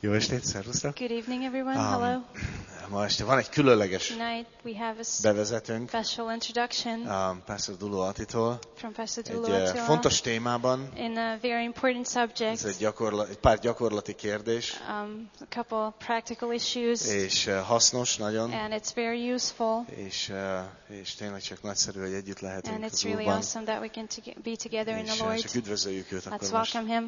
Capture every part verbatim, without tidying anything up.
Jó estét, szervusztok! Good evening, everyone. Um, Hello. Ma este van egy különleges Tonight we have a bevezetőnk special introduction um, Pastor Dulo Attitól. from Pastor Egy Dulo uh, Attila fontos témában, in a very important subject. ez egy, gyakorla, egy pár gyakorlati kérdés, Um, a couple practical issues, és uh, hasznos nagyon, and it's very useful. és, uh, és tényleg csak nagyszerű, hogy együtt lehetünk And it's az really Úrban. awesome that we can to- be together in És the uh, Lord. csak üdvözöljük őt Let's akkor most. welcome him.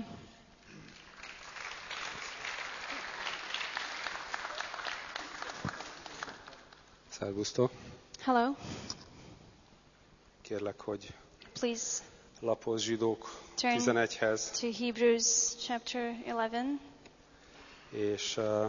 Szervusztok! Hello. Kérlek, hogy Please lapozz Zsidók turn tizenegyhez, to Hebrews chapter eleven. és uh,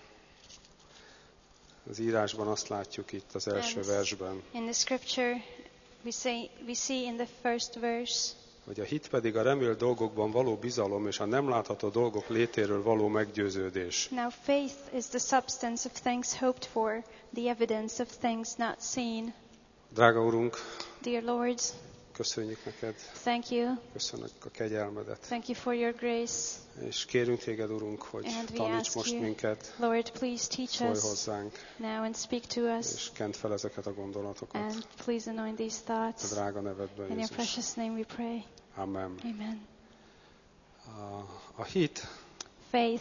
az írásban azt látjuk itt az első And versben, in the scripture, we say we see in the first verse, hogy a hit pedig a remélt dolgokban való bizalom, és a nem látható dolgok létéről való meggyőződés. now faith is the substance of things hoped for, the evidence of things not seen. Drága Urunk, Dear Lord, köszönjük neked, thank you. köszönjük a kegyelmedet, Thank you for your grace. és kérünk téged, Urunk, hogy And we taníts ask most you, minket, Lord, please teach szólj us hozzánk, now and speak to us. és kend fel ezeket a gondolatokat. And please anoint these A thoughts. drága nevedben, In your Jézus. precious name we pray. Amen. Amen. A, a hit, Faith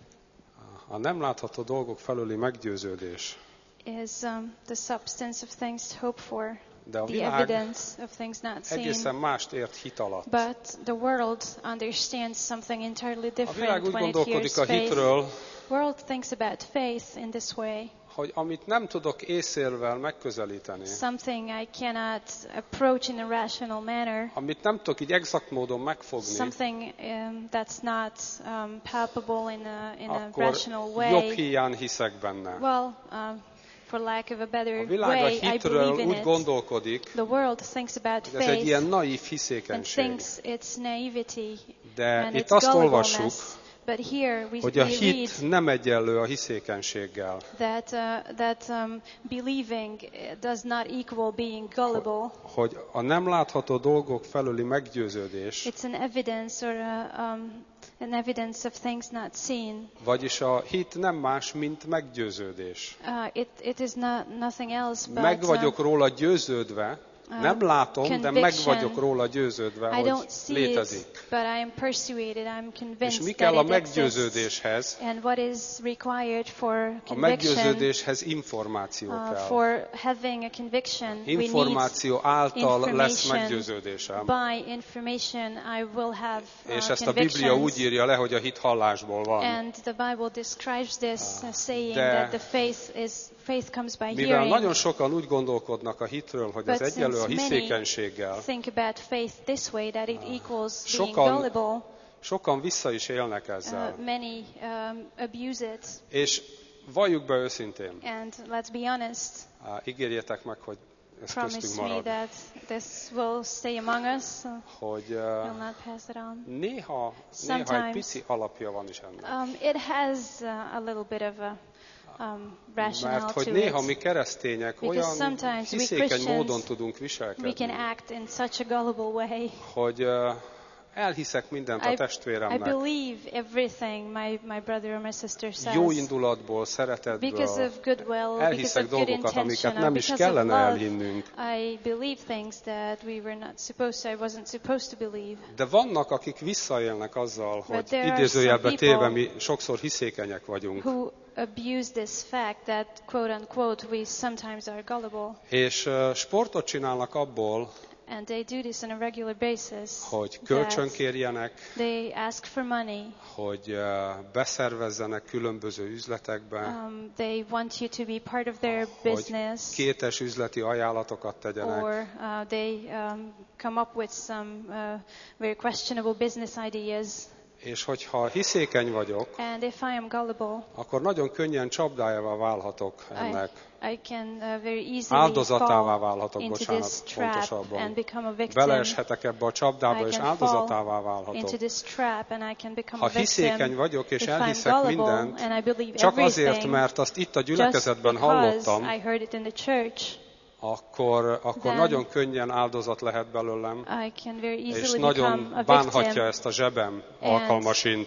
a nem látható dolgok felőli meggyőződés, is um, the substance of things hoped for, de a the világ evidence of things not egészen seen. mást ért hit alatt. But the world understands something entirely A világ different úgy when it hears gondolkodik a faith. hitről, The world thinks about faith in this way. hogy amit nem tudok észérvel megközelíteni, Something I cannot approach in a rational manner. amit nem tudok így exakt módon megfogni, Something um, that's not um, palpable in a, in a akkor rational jobb way. hiány hiszek benne. Well, um, for lack of a A better világ a way, I hitről believe in úgy it. gondolkodik, The world thinks about hogy ez egy ilyen faith naív and hiszékenység. thinks it's naivety De and itt it's azt olvassuk, gullibleness. But here we, hogy a we read hit nem egyenlő a hiszékenységgel. that uh, that um, believing does not equal being gullible. Hogy a nem látható dolgok felüli meggyőződés, It's an evidence or a, um, an evidence of things not seen. vagyis a hit nem más, mint meggyőződés. Uh, it it is not nothing else but Meg vagyok uh, róla győződve, nem látom, de meg vagyok róla győződve, I hogy don't see létezik. it, but I am persuaded, I'm És convinced mi kell a that it exists. meggyőződéshez? And what is required for A conviction, meggyőződéshez információ uh, kell. for having a conviction, Információ által lesz information. meggyőződésem. by information I will have uh, És ezt a Biblia úgy convictions. írja le, hogy a hit hallásból van. And the Bible describes this, uh, saying De- that the faith is faith comes by Mivel hearing. nagyon sokan úgy gondolkodnak a hitről, hogy But ez egyenlő a since many hiszékenységgel, think about faith this way, that it equals being Sokan- gullible, sokan vissza is élnek ezzel. uh, many um, abuse it. És valljuk be őszintén, And let's be honest, á, ígérjétek meg, hogy ez köztünk promise me marad, that this will stay among us, so hogy we'll uh, not pass it on. néha, néha egy Sometimes- pici alapja van is ennek. Um, it has uh, a little bit of a um, rationale Mert hogy to néha it. mi keresztények Because olyan sometimes we hiszékeny Christians, módon tudunk We can viselkedni, act in such a gullible way. hogy uh, elhiszek mindent a I, I testvéremnek. believe everything my, my brother or my sister says. Jó indulatból, Because szeretetből of goodwill, because elhiszek of good dolgokat, amiket intention, or nem is because of kellene love, elhinnünk. I believe things that we were not supposed to, I wasn't supposed to believe. De vannak, akik visszaélnek azzal, hogy there are idézőjelbe some téve people mi sokszor hiszékenyek vagyunk. Who abuse this fact that, quote unquote, we sometimes are gullible. És uh, sportot csinálnak abból, And they do this on a regular basis. hogy that kölcsönkérjenek, They ask for money. hogy uh, beszervezzenek különböző üzletekbe, Um, they want you to be part of their hogy business. kétes üzleti ajánlatokat tegyenek, Or uh, they um, come up with some uh, very questionable business ideas. és hogyha hiszékeny vagyok, And if I am gullible, akkor nagyon könnyen csapdájává válhatok I, ennek. I can uh, very easily Áldozatává fall válhatok, into bocsánat, this trap pontosabban. and become a victim. Beleeshetek ebbe a csapdába, I és can áldozatává fall válhatok. into this trap and I can become Ha a victim. hiszékeny vagyok, és If I'm elhiszek gullible mindent, and I believe csak azért, everything, mert azt itt a just gyülekezetben because hallottam, I heard it in the church, akkor, akkor Then nagyon könnyen áldozat lehet belőlem, I can very és easily nagyon become a bánhatja victim. ezt a zsebem alkalmasint.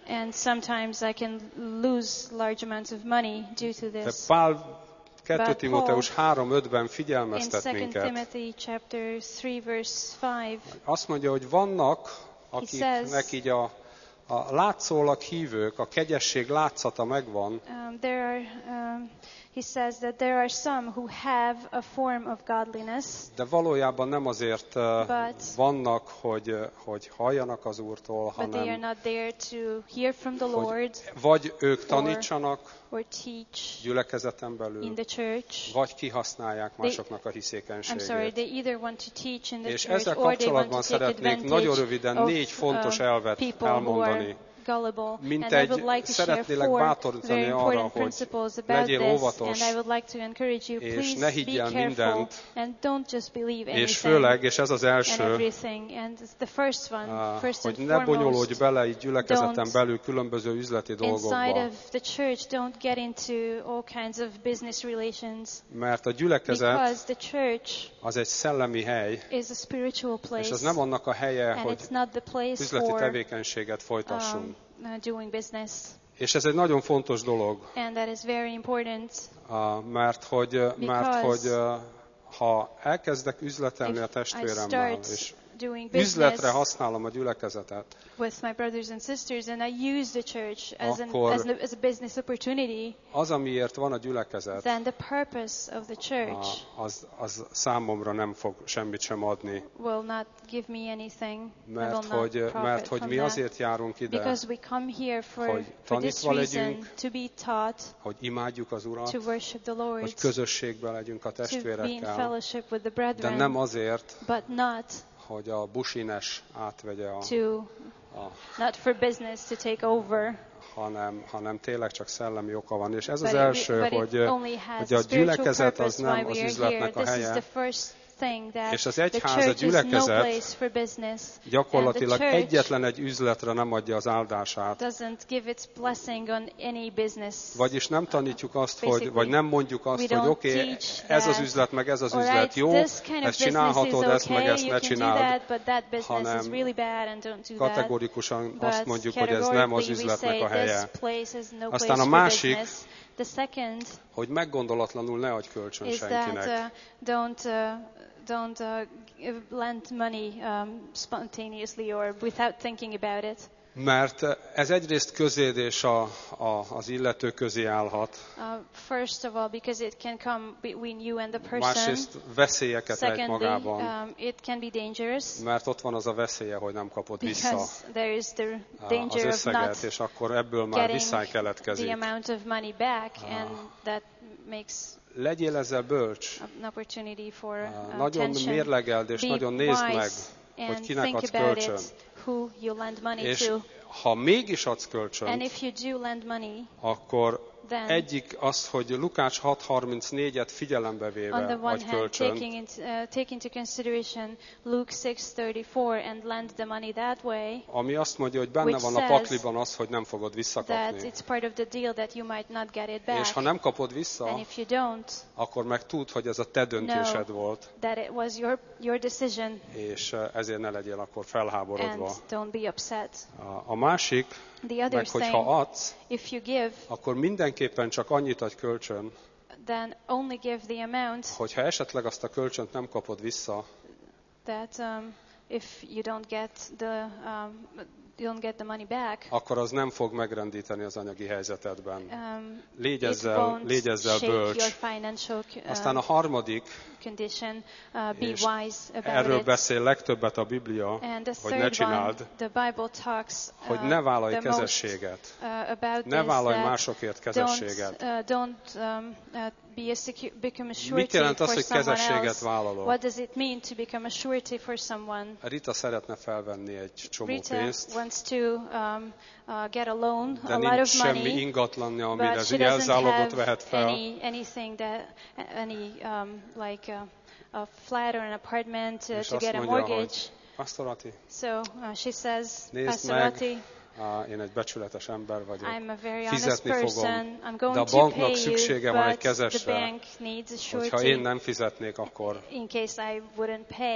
And sometimes I can lose large amounts of money due to De this. Pál kettő But Timóteus három ötben In figyelmeztet Second minket. Timothy chapter three verse five, Azt mondja, hogy vannak, akiknek says- így a, a látszólag hívők, a kegyesség látszata megvan, um, there are, um, he says that there are some who have a form of godliness, de valójában nem azért uh, But- vannak, hogy, uh, hogy halljanak az Úrtól, but they are hanem not there to hear from the hogy Lord vagy ők tanítsanak or teach gyülekezeten in belül, the church. vagy kihasználják másoknak a I'm sorry, hiszékenységét. they either want to teach in the És church ezzel or they want kapcsolatban to take szeretnék advantage nagyon röviden of négy fontos um, elvet people who are elmondani. gullible. Mint And I egy- would like to share szeretnélek four bátorítani very arra, important hogy principles about legyél this, óvatos, and I would like to encourage you, és please ne be higgyél careful mindent, and don't just believe és anything főleg, és ez az and első, everything. And the first one, ah, first hogy and ne bonyolódj foremost, bele így gyülekezeten don't- belül különböző üzleti inside dolgokba, of the church, don't get into all kinds of business relations, mert a gyülekezet because the church az egy szellemi hely, is a spiritual place, és az nem annak a helye, and hogy it's not the place üzleti for tevékenységet folytassunk. um, uh, doing business. És ez egy nagyon fontos dolog, And that is very important. ah, mert hogy, mert Because hogy ah, ha elkezdek üzletelni If a I testvéremmel, start és doing üzletre business használom a gyülekezetet, with my brothers and sisters, and I use the church as, an, Akkor- as, a, as a business opportunity, az, amiért van a gyülekezet, then the purpose of the church ah, az, az számomra nem fog semmit sem adni. will not give me anything. I will Mert not hogy, profit mert hogy from mi that. azért járunk ide, Because we come here for, hogy for this tanítva reason, legyünk, to be taught, hogy imádjuk az Urat, to worship the Lord, hogy közösségben legyünk a to be in testvérekkel, fellowship with the de brethren, nem azért, but not hogy a busines átvegye, a, to, a, not for business to take over. hanem, hanem tényleg csak szellemi oka van. És ez But az it- első, but it hogy, only has hogy a spiritual gyülekezet az purpose why nem we az are üzletnek here. a This is the helye, first thing, that és az the egyház, a church is no gyülekezet place for business. gyakorlatilag And the church egyetlen egy üzletre nem adja az áldását. doesn't give its blessing on any business. Vagyis nem tanítjuk azt, hogy, Basically, vagy nem mondjuk azt, we hogy don't oké, okay, teach ez az that, üzlet, meg ez az üzlet Alright, jó, this kind of ezt business is csinálhatod, ezt meg okay, ezt you ne can do csináld. that, but that business hanem is really bad and don't do that. Kategorikusan azt But mondjuk, hogy ez nem az categorically we üzletnek say a this helye. place is no Aztán place a for másik, business. The second hogy meggondolatlanul ne adj kölcsön is that senkinek. uh, don't uh, don't uh, give- lend money um, spontaneously or without thinking about it. Mert ez egyrészt közéd és a, a, az illető közé állhat, Uh, first of all, because it can come between you and the person. másrészt veszélyeket rejt Secondly, magában, um, it can be dangerous mert ott van az a veszélye, hogy nem kapod vissza because there is the a- az danger of összeget, not és akkor ebből már visszáj getting keletkezik. the amount of money back, and that makes Legyél ezzel bölcs, an opportunity for uh, nagyon tension. mérlegeld, és Be nagyon nézd meg, wise hogy and kinek think adsz about kölcsön. it, who you lend money És to. ha mégis adsz And kölcsön, if you do lend money, akkor then egyik az, hogy Lukács hat harmincnégyet figyelembe on the véve one adj hand, kölcsön, taking into, uh, take into consideration Luke six thirty-four and lend the money that way, ami azt mondja, hogy benne which van a says pakliban az, hogy nem fogod that visszakapni. it's part of the deal that you might not get it back. És ha nem kapod vissza, And if you don't, akkor meg tudd, hogy ez a te döntésed know volt, that it was your, your decision, és eh, ezért ne legyél akkor and felháborodva. don't be upset. A- A másik, The other meg hogyha thing, adsz, if you give, akkor mindenképpen csak annyit adj kölcsön, then only give the amount hogyha esetleg azt a kölcsönt nem kapod vissza, that um, if you don't get the um, you don't get the money back, akkor az nem fog megrendíteni az anyagi helyzetedben. um, Légy it ezzel, won't légy ezzel shake your bölcs. financial Aztán a um, harmadik, condition. Uh, be és wise about erről it. beszél legtöbbet a Biblia, And the hogy ne third one, csináld, the Bible talks uh, hogy ne vállalj the most kezességet. uh, about Ne this, vállalj that másokért don't, kezességet. uh, don't um, uh, be a secu- become a Mit surety jelent az, for hogy someone kezességet else. vállalok? What does it mean to become a surety for someone? Rita szeretne felvenni egy csomó Rita pénzt, wants to um, uh, get a loan, de a lot nincs of semmi money, ingatlanja, amire but she doesn't jelzálogot have vehet fel. any anything that any um, like a, a flat or an apartment uh, És to azt get a mondja, mortgage. hogy Pastorati, So uh, she says, nézd Pastor meg, Rati, á, én egy becsületes ember vagyok. I'm a very honest Fizetni fogom, person. I'm going de a to banknak pay you, szüksége van egy but the kezesre, bank needs a hogyha surety én nem fizetnék, akkor in case I wouldn't pay.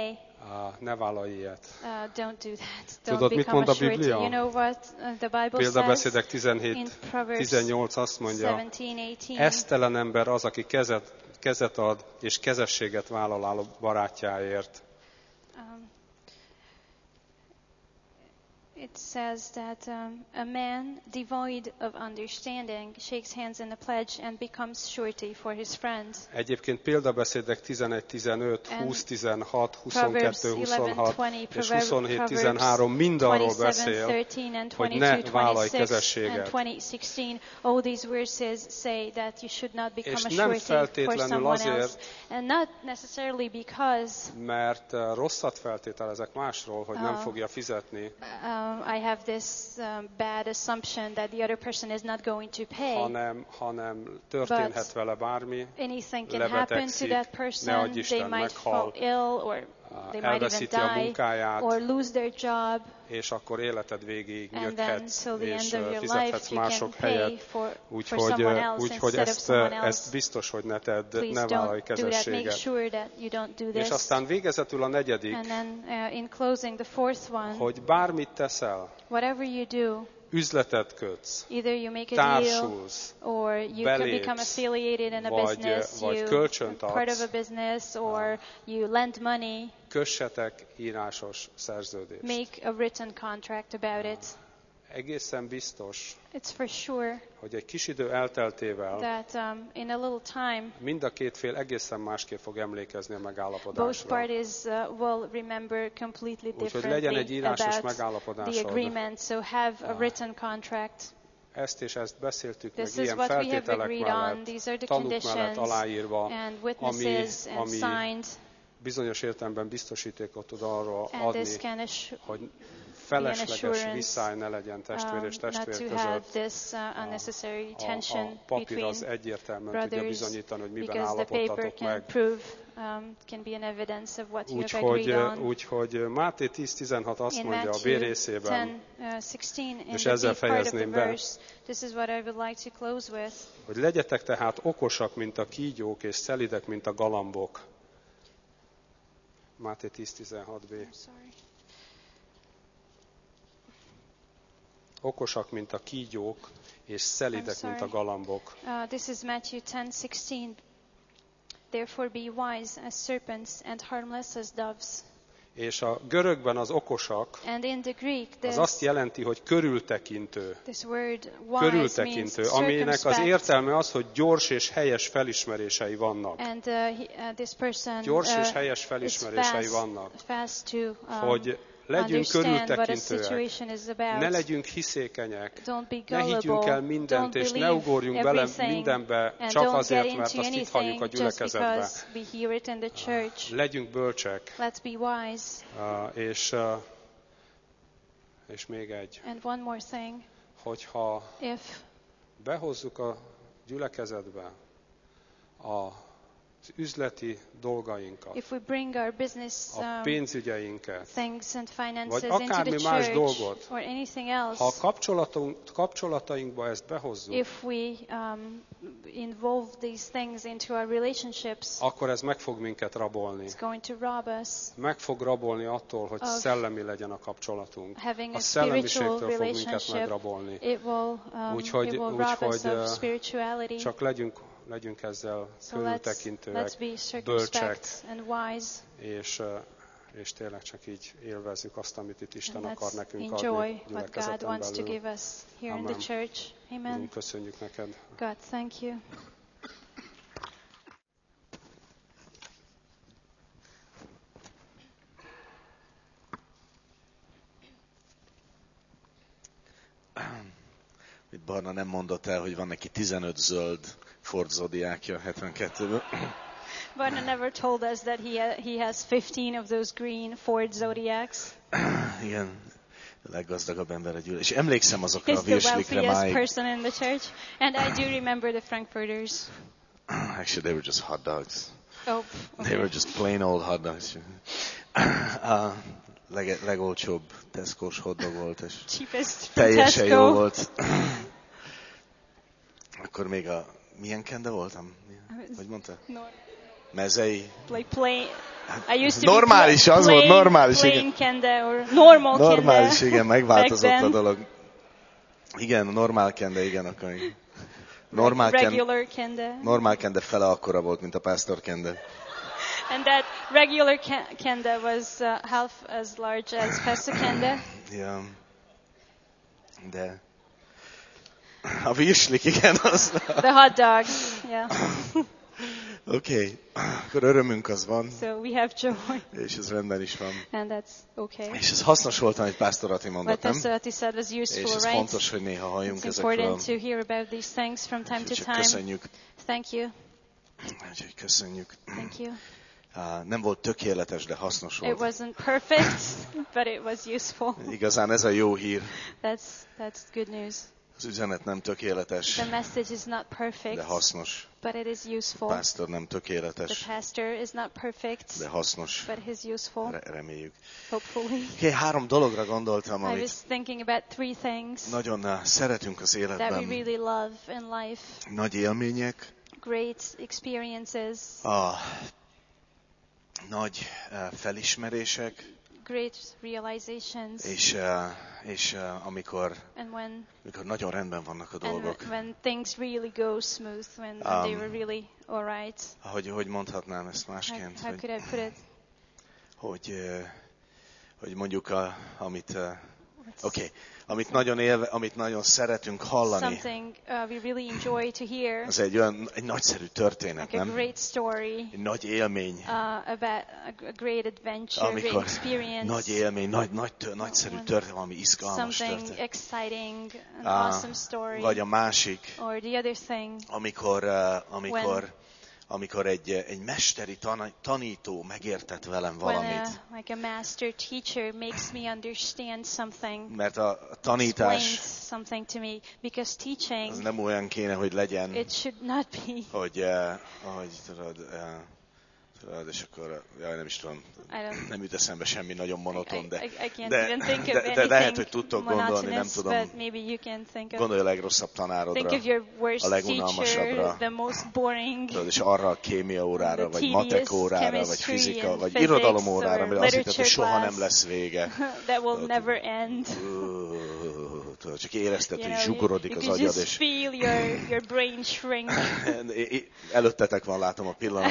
Uh, ne vállalj ilyet. Uh, don't do that. Don't Tudod, mit become mond a a surety. Biblia? You know what uh, the Bible Példabeszédek says tizenhét in Proverbs tizennyolc azt mondja, seventeen eighteen. esztelen ember az, aki kezet, kezet ad és kezességet vállal a barátjáért. Um, it says that um, a man devoid of understanding shakes hands in a pledge and becomes surety for his friend. Egyébként példabeszédek tizenegy tizenöt, húsz tizenhat, huszonkettő huszonhat és huszonhét tizenhárom mind arról beszél, hogy ne vállalj kezességet. All these verses say that you should not become És a nem surety for feltétlenül someone azért, else, and not necessarily because mert uh, rosszat feltételezek másról, hogy nem Oh. fogja fizetni, um, I have this um, bad assumption that the other person is not going to pay. hanem, hanem történhet vele bármi, Anything can happen to lebetegszik, that ne person. adj They Isten, might fall meghal, ill, or they might even elveszíti a die, munkáját, or lose their job, és akkor életed végéig and then nyöghetsz, till the és end of uh, your fizethetsz life you can mások pay helyett. for, for Úgyhogy, someone uh, else úgyhogy instead of ezt, someone uh, else. ezt biztos, hogy ne tedd, Please ne vállalj don't do that. Make kezességet. sure that you don't do És this. aztán végezetül a negyedik, And then uh, in closing, the fourth one, hogy bármit teszel, whatever you do, üzletet kötsz, either you make a deal, társulsz, or you could belépsz, become affiliated in a vagy- business, vagy you kölcsönt part adsz. of a business, or you lend money, kössetek írásos szerződést. make a written contract about it. Egészen biztos, It's for sure hogy egy kis idő elteltével that um, in a little time, mind a két fél egészen másképp fog emlékezni a both megállapodásra. parties uh, will remember completely Úgyhogy legyen egy differently írásos about the megállapodásod. agreement. So have a written contract. Ezt és ezt beszéltük meg This is ilyen what we have feltételek agreed on. mellett, These are the tanúk mellett conditions aláírva, and ami, witnesses and ami signed. bizonyos értelemben biztosítékot tud arra And this adni, can assure, hogy felesleges assurance, visszály ne legyen testvér um, és not testvér to have között. this uh, unnecessary A, a tension papír between az egyértelműen tudja brothers, bizonyítani, hogy miben because the paper állapodtatok can meg. prove, um, can be an evidence of what you have Úgyhogy, agreed on. úgyhogy Máté tíz tizenhat azt In mondja a B Matthew részében, ten sixteen, in és the ezzel B part of the fejezném be. verse, this is what I would like to close with. hogy legyetek tehát okosak, mint a kígyók, és szelidek, mint a galambok. Máté tíz tizenhat b. Sorry. Okosak, mint a kígyók, és szelidek, I'm mint a sorry. galambok. Uh, this is Matthew ten sixteen. Therefore be wise as serpents and harmless as doves. És a görögben az okosak, And in the Greek, az this, azt jelenti, hogy körültekintő. this word wise means Körültekintő, aminek az circumspect. értelme az, hogy gyors és helyes felismerései vannak. And uh, he, uh, this person Gyors és uh, helyes is felismerései fast, vannak. fast to um, Hogy legyünk understand what a körültekintőek, situation is about. ne legyünk hiszékenyek, Don't be ne higgyünk gullible. el mindent, Don't és ne believe ugorjunk bele everything, mindenbe, and csak don't azért, get mert into azt itt hagyjuk a anything just gyülekezetbe. because we hear it in the church. Legyünk bölcsek, Let's be wise. uh, és, uh, és még egy, And one more thing. hogyha If behozzuk a gyülekezetbe a az üzleti dolgainkat, if we bring our business a um, pénzügyeinket, things and finances vagy into the akármi más church dolgot, or anything ha a else, kapcsolatunk, kapcsolatainkba ezt behozzuk, if we um, involve these things into our relationships, akkor ez meg fog minket rabolni. it's going to rob us Meg fog rabolni attól, hogy of szellemi legyen a kapcsolatunk. having A a spiritual szellemiségtől fog minket relationship. megrabolni. It will, um, Úgyhogy- it will rob us úgyhogy, uh, of spirituality. Csak legyünk, legyünk ezzel So let's, körültekintőek, let's be bölcsek, circumspect and wise, és, uh, és tényleg csak így élvezzük azt, amit itt Isten and akar let's nekünk enjoy adni what God gyülekezeten wants to belül. give us here in the Amen. church. Amen. Urunk, köszönjük neked. God, thank you. Itt Barna nem mondott el, hogy van neki tizenöt zöld Ford Zodiacja hetvenkettőből. Barna never told us that he ha- he has fifteen of those green Ford Zodiacs. Igen, a leggazdagabb ember a gyűlölet. És emlékszem azokra a He's the virslikre wealthiest máig. person in the church. And I do remember the Frankfurters. Actually, they were just hot dogs. Oh, They were okay. just plain old hot dogs. A leg, legolcsóbb Tesco-s hotdog volt, és Cheapest from teljesen jó Tesco. volt. Akkor még a... Milyen kende voltam? Hogy mondta? Nor- Mezei. Like play. I used to normális, be az playing, volt normális. Playing kende or normal normális, kende. igen, megváltozott a dolog. Igen, normál kende, igen, akkor még. Normál regular kende. Normál kende fele akkora volt, mint a pásztor kende. And that regular kende was uh, half as large as pastor kende. Ja. De a virslik, igen, az. The hot dogs, yeah. Oké, okay. Akkor örömünk az van. So we have joy. És ez rendben is van. And that's okay. És ez hasznos volt, amit Pásztor Ati mondott, nem? Pastor Ati said was useful, és ez right? fontos, hogy néha halljunk It's ezekről. important to hear about these things from time to time. Köszönjük. Thank you. Úgyhogy köszönjük. Thank you. Uh, nem volt tökéletes, de hasznos volt. It wasn't perfect, but it was useful. Igazán ez a jó hír. That's that's good news. Az üzenet nem tökéletes, The message is not perfect, de hasznos. But it is useful. A pásztor nem tökéletes, The pastor is not perfect, de hasznos. But he is useful. Re- reméljük. Hopefully. Okay, három dologra gondoltam, I was amit thinking about three things nagyon uh, szeretünk az that we életben. really love in life. Nagy élmények, Great experiences, a nagy uh, felismerések, great realizations, és, uh, és uh, amikor, and when amikor nagyon rendben vannak a and dolgok. when, when things really go smooth, when, when Um, they were really all right. Hogy, hogy mondhatnám ezt How, másként? how Hogy, could I put it? hogy, uh, hogy mondjuk, a, amit, uh, What's okay, amit nagyon élve, amit nagyon szeretünk hallani, something uh, we really enjoy to hear, az egy olyan egy nagyszerű történet, like a nem? great story, Egy nagy élmény, uh, about a, a great adventure, great amikor experience, nagy élmény, nagy, nagy, tör, nagyszerű történet, valami izgalmas something történet. exciting, an Ah, awesome story, Vagy a másik, or the other thing, amikor, uh, amikor, When- amikor egy, egy mesteri tan- tanító megértett velem when valamit. a, like a master teacher makes me understand something, Mert a explains tanítás something to me, because az teaching, nem olyan kéne, hogy legyen, it should not be, hogy, uh, ahogy tudod, uh, tudod, és akkor, jaj, nem is tudom, I don't, nem jut eszembe semmi nagyon monoton, de, I, I, I can't de, even think of de, anything de lehet, hogy tudtok gondolni, nem monotonous, tudom. but maybe you can think of, Gondolj a legrosszabb think tanárodra, of your worst a legunalmasabbra. teacher, the most boring, tudod, és arra a kémia órára, The vagy tedious matek órára, vagy chemistry fizika, and vagy physics irodalom órára, or mert azt hitted, hogy literature soha class. nem lesz vége. that will Tudod, never end. Ú, tudod, csak érezted, You hogy know, you, zsugorodik you az could agyad, just és feel your, your brain shrink. előttetek van, látom a pillanat.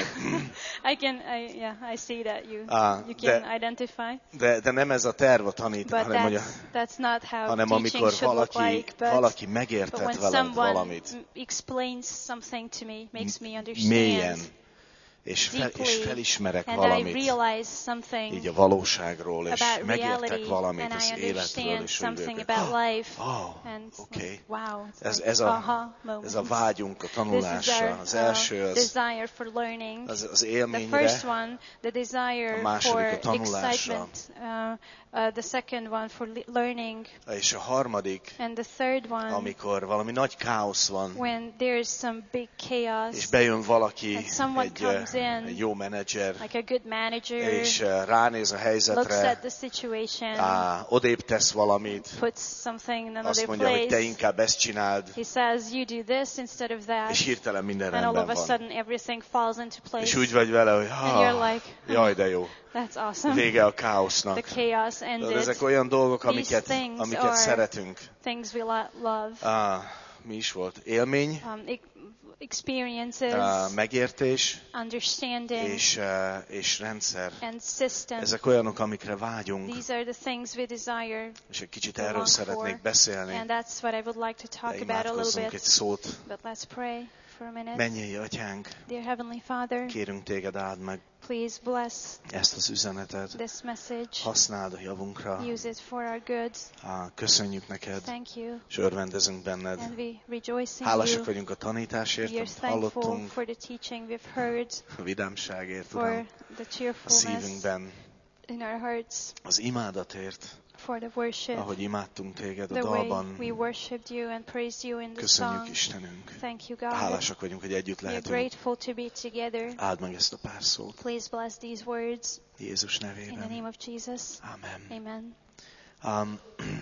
I can, I, yeah, I see that you, Ah, you can de- identify. De, de nem ez a terv a tanítás, But hanem, hogy that's, that's not how hanem teaching amikor should look valaki, like. But, valaki but megértett when veled someone valamit m- explains something to me, makes me mélyen, understand, és, fel, és deeply, felismerek and I valamit realize something így a valóságról, és about megértek reality, valamit and az I életről, understand és hogy something végül- about life, Oh, and it's oké. like, wow, it's Ez, like ez, a, aha moment. ez a vágyunk a This is tanulásra. our Az uh, első az, desire for learning. az, az The élményre, first one, the desire A második for a tanulásra. excitement. Uh, uh, the second one for le- learning. és a harmadik, And the third one, amikor valami nagy káosz van, when there's some big chaos, és bejön valaki, and someone egy, comes eh, in, egy jó menedzser, like a good manager, és eh, ránéz a looks helyzetre, at the situation, á, odébb tesz valamit, puts something in azt another mondja, hogy te place. inkább ezt csináld, He says, you do this instead of that. és hirtelen minden And all rendben of a van. sudden everything falls into place. És úgy vagy vele, hogy And ha, you're like, jaj, de jó, that's awesome. vége a The káosznak. chaos Tudod, ended. ezek olyan dolgok, These amiket, things amiket are- szeretünk. Things we lo- love. Á, mi is volt? Élmény, Um, e- experiences, á, megértés understanding, és, eh, és rendszer. and system. Ezek olyanok, amikre vágyunk, These are the things we desire. és egy kicsit to erről long szeretnék for. beszélni. And that's what I would like to De talk about a little imádkozzunk egy bit. szót. But let's pray for a minute. Mennyei Atyánk, Dear Heavenly Father, kérünk Téged, áld meg please bless ezt az üzenetet. this message. Használd a javunkra. Use it for our good. Á, köszönjük neked, Thank you. és örvendezünk benned. And we rejoice in Hálásak you. vagyunk a tanításért, We are amit thankful hallottunk, for the teaching we've heard, a vidámságért, for Uram, the a cheerfulness szívünkben, in our hearts, az imádatért, for the worship, ahogy imádtunk Téged a the way dalban. we worshipped you and praised you in the Köszönjük, song. Istenünk. Thank you, God. Hálásak vagyunk, hogy együtt We are lehetünk. grateful to be together. Áld meg ezt a pár szót. Please bless these words Jézus in the nevében. name of Jesus. Amen. Amen. Um,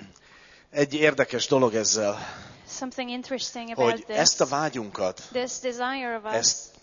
egy érdekes dolog ezzel, Something interesting about hogy this, ezt a vágyunkat, this desire of us, ezt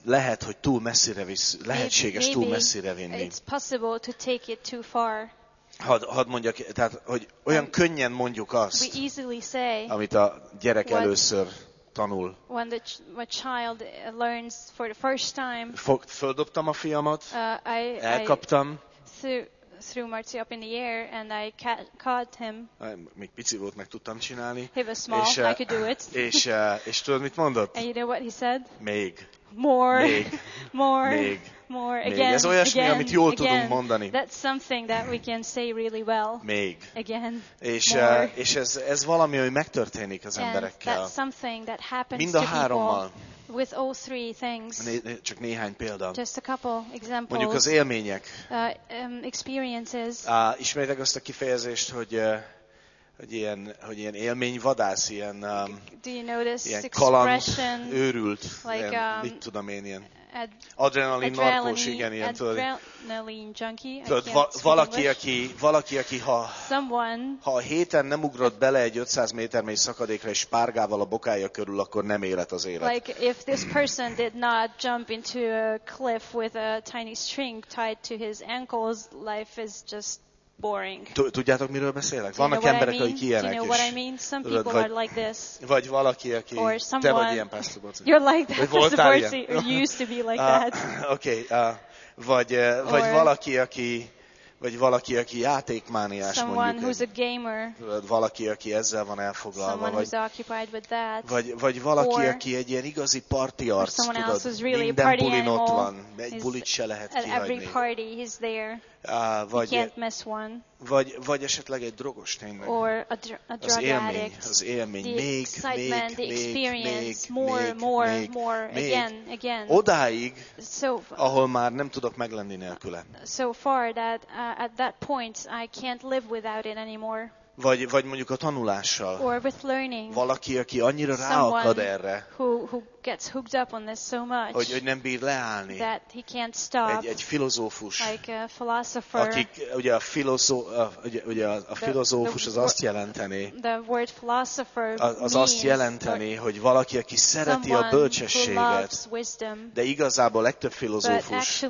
lehet, hogy túl messzire visz, lehetséges maybe, túl messzire vinni. It's possible to take it too far. Hadd had mondjak, tehát, hogy olyan um, könnyen mondjuk azt, we easily say, amit a gyerek what, először tanul. When the ch- when child learns for the first time. Fog, földobtam a fiamat, uh, I, elkaptam. I threw, threw Marty up in the air and I ca- caught him. Még pici volt, meg tudtam csinálni. He was small, és, I could do it. És, és, és tudod, mit mondott? And you know what he said? Még. More. Még. More. Még. More. Még. Again. Ez olyasmi, again, amit jól again. tudunk mondani. That's something that we can say really well. Még. Again. És, More. és ez, ez valami, ami megtörténik az And emberekkel. that's something that happens Mind a to hárommal. people. With all three things. Né, csak néhány példa. Just a couple examples. Mondjuk az élmények. Uh, um, experiences. Uh, ismeritek azt a kifejezést, hogy, uh, hogy, ilyen, hogy ilyen élményvadász, ilyen, um, Do you know this ilyen kaland, expression? őrült, Like, ilyen, um, mit tudom én, ilyen ad, adrenalin narkós, igen, ilyen, tudod. Adrenaline junkie. Tudod, va, valaki, aki, valaki, aki ha, Someone, ha a héten nem ugrott bele egy ötszáz méter mély szakadékra és párgával a bokája körül, akkor nem élet az élet. like if this person did not jump into a cliff with a tiny string tied to his ankles, life is just boring. Tudjátok, miről beszélek? Do you Vannak know what emberek, I mean? akik ilyenek Do you know what I mean? Some tudod, people vagy, are like this. Vagy valaki, aki... Or someone, te vagy ilyen, Pastor Boci. You're like that, Vagy Pastor voltál Boci, ilyen? or you used to be like uh, that. Oké, okay, uh, vagy, uh, vagy Or valaki, aki... Vagy valaki, aki játékmániás, someone mondjuk. Who's a gamer. Valaki, aki ezzel van elfoglalva. Someone Vagy, who's occupied with that. Vagy, vagy valaki, Or, aki egy ilyen igazi parti arc, tudod. Really Minden bulin ott van. Egy bulit se lehet at kihagyni. every party he's there. Uh, vagy, you can't miss one. Vagy, vagy esetleg egy drogos tényleg. Or a, dr- a drug az élmény, addict. az élmény. The még, excitement, még, the experience, még, more, még, more, még, more, még. again, again. Odáig, so, ahol már nem tudok meglenni nélküle. So far that uh, at that point I can't live without it anymore. Vagy, vagy mondjuk a tanulással. Or with learning. Valaki, aki annyira ráakad erre, who, who gets hooked up on this so much, hogy, hogy nem bír leállni. That he can't stop. Egy, egy filozófus, like a philosopher, akik, ugye a, filozó, ugye, ugye a, a filozófus az azt jelenteni, the word philosopher az, az azt jelenteni, hogy valaki, aki szereti a bölcsességet, de igazából legtöbb filozófus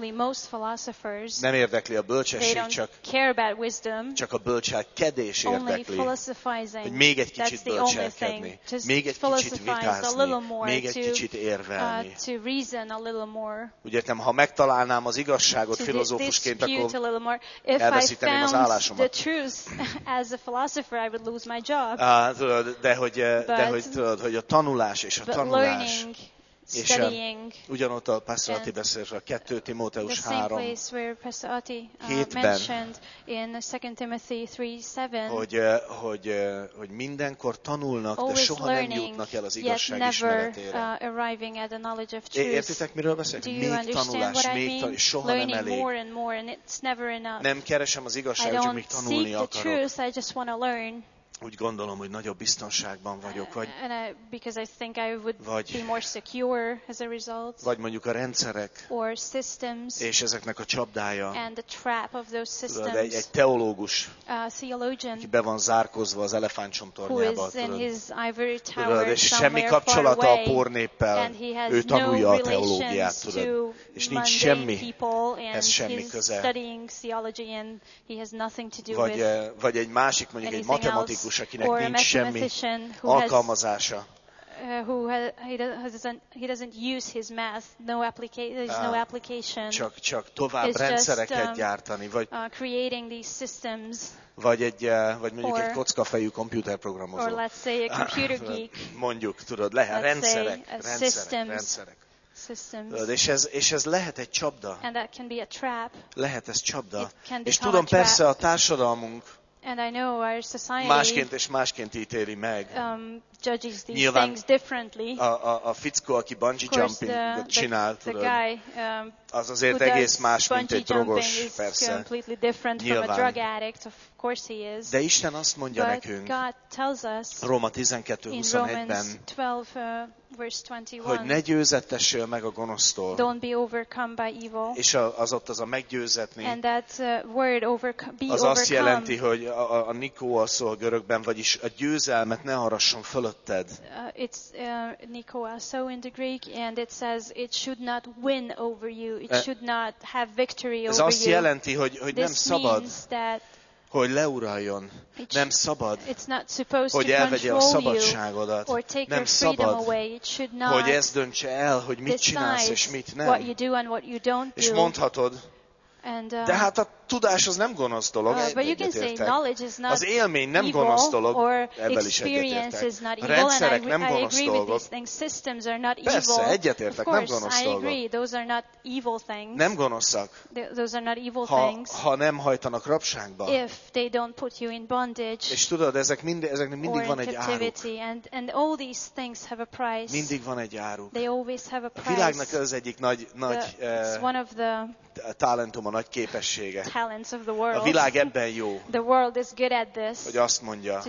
nem érdekli a bölcsesség, csak, csak a bölcselkedés érdekli, hogy még egy kicsit bölcselkedni, még egy kicsit vitázni, még egy kicsit érvelni. Úgy értem, ha megtalálnám az igazságot filozófusként, akkor elveszíteném az állásomat. De hogy, de hogy tudod, hogy a tanulás és a tanulás, és studying, ugyanott a Pastor Ati beszélt a kettő Timóteus három hétben, hogy, hogy, hogy mindenkor tanulnak, de soha nem jutnak el az igazság ismeretére. Értitek, miről beszélek? Még tanulás, még tanulás, soha nem elég. Nem keresem az igazságot, míg tanulni akarok. Úgy gondolom, hogy nagyobb biztonságban vagyok, vagy, and I, because I think I would vagy, be more secure as a result. Vagy mondjuk a rendszerek, or systems, és ezeknek a csapdája. And the trap of those systems. Egy, egy teológus, a theologian, aki be van zárkozva az elefántcsontornyába, és semmi kapcsolata a pornéppel, ő tanulja a teológiát, tudod, és nincs semmi, ez semmi köze. Vagy, vagy egy másik, mondjuk egy matematikus, akinek nincs semmi alkalmazása. Uh, who has, he, doesn't, he doesn't use his math, no application, there's no application. Csak, csak tovább It's rendszereket just, um, gyártani, vagy uh, creating these systems. Vagy egy, vagy mondjuk or, egy kockafejű komputerprogramozó. Or let's say a computer geek. Mondjuk, tudod, lehet rendszerek, rendszerek, systems, rendszerek. Systems. És ez, és ez lehet egy csapda. And that can be a trap. Lehet ez csapda. És tudom, persze a társadalmunk And I know our society másként és másként ítéli meg. Um, judges these Nyilván things differently. A, a, a fickó, aki bungee jumpingot csinál, the, tudod, the guy, um, az azért egész más, mint egy drogos, persze. Completely different Nyilván. From a drug addict, of course he is. De Isten azt mondja But nekünk, God tells us Róma tizenkettő huszonegyben, uh, hogy ne győzettessél meg a gonosztól. Don't be overcome by evil. És az ott az a meggyőzetni, And that uh, word overcome, be az overcome. Azt jelenti, hogy a, a Nikó szól görögben, vagyis a győzelmet ne arasson föl fölötted. Uh, it's uh, Nikoasso in the Greek, and it says it should not win over you. It should not have victory over you. Ez azt jelenti, hogy, hogy nem szabad, hogy leuraljon. Nem szabad, hogy elvegye a szabadságodat. Nem szabad, hogy ez döntse el, hogy mit csinálsz és mit nem. És mondhatod, And, uh, de hát a tudás az nem gonosz dolog, uh, egyetértek. Az élmény nem gonosz dolog, ebben is egyetértek. A rendszerek nem gonosz dolgok. Persze, egyetértek, nem gonosz dolgok. Nem gonoszak, ha, ha nem hajtanak rabságba. És tudod, ezek mind, ezeknek mindig van egy áruk. Mindig van egy áruk. A világnak az egyik nagy, nagy uh, talentuma, nagy képessége. A világ ebben jó, hogy azt mondja,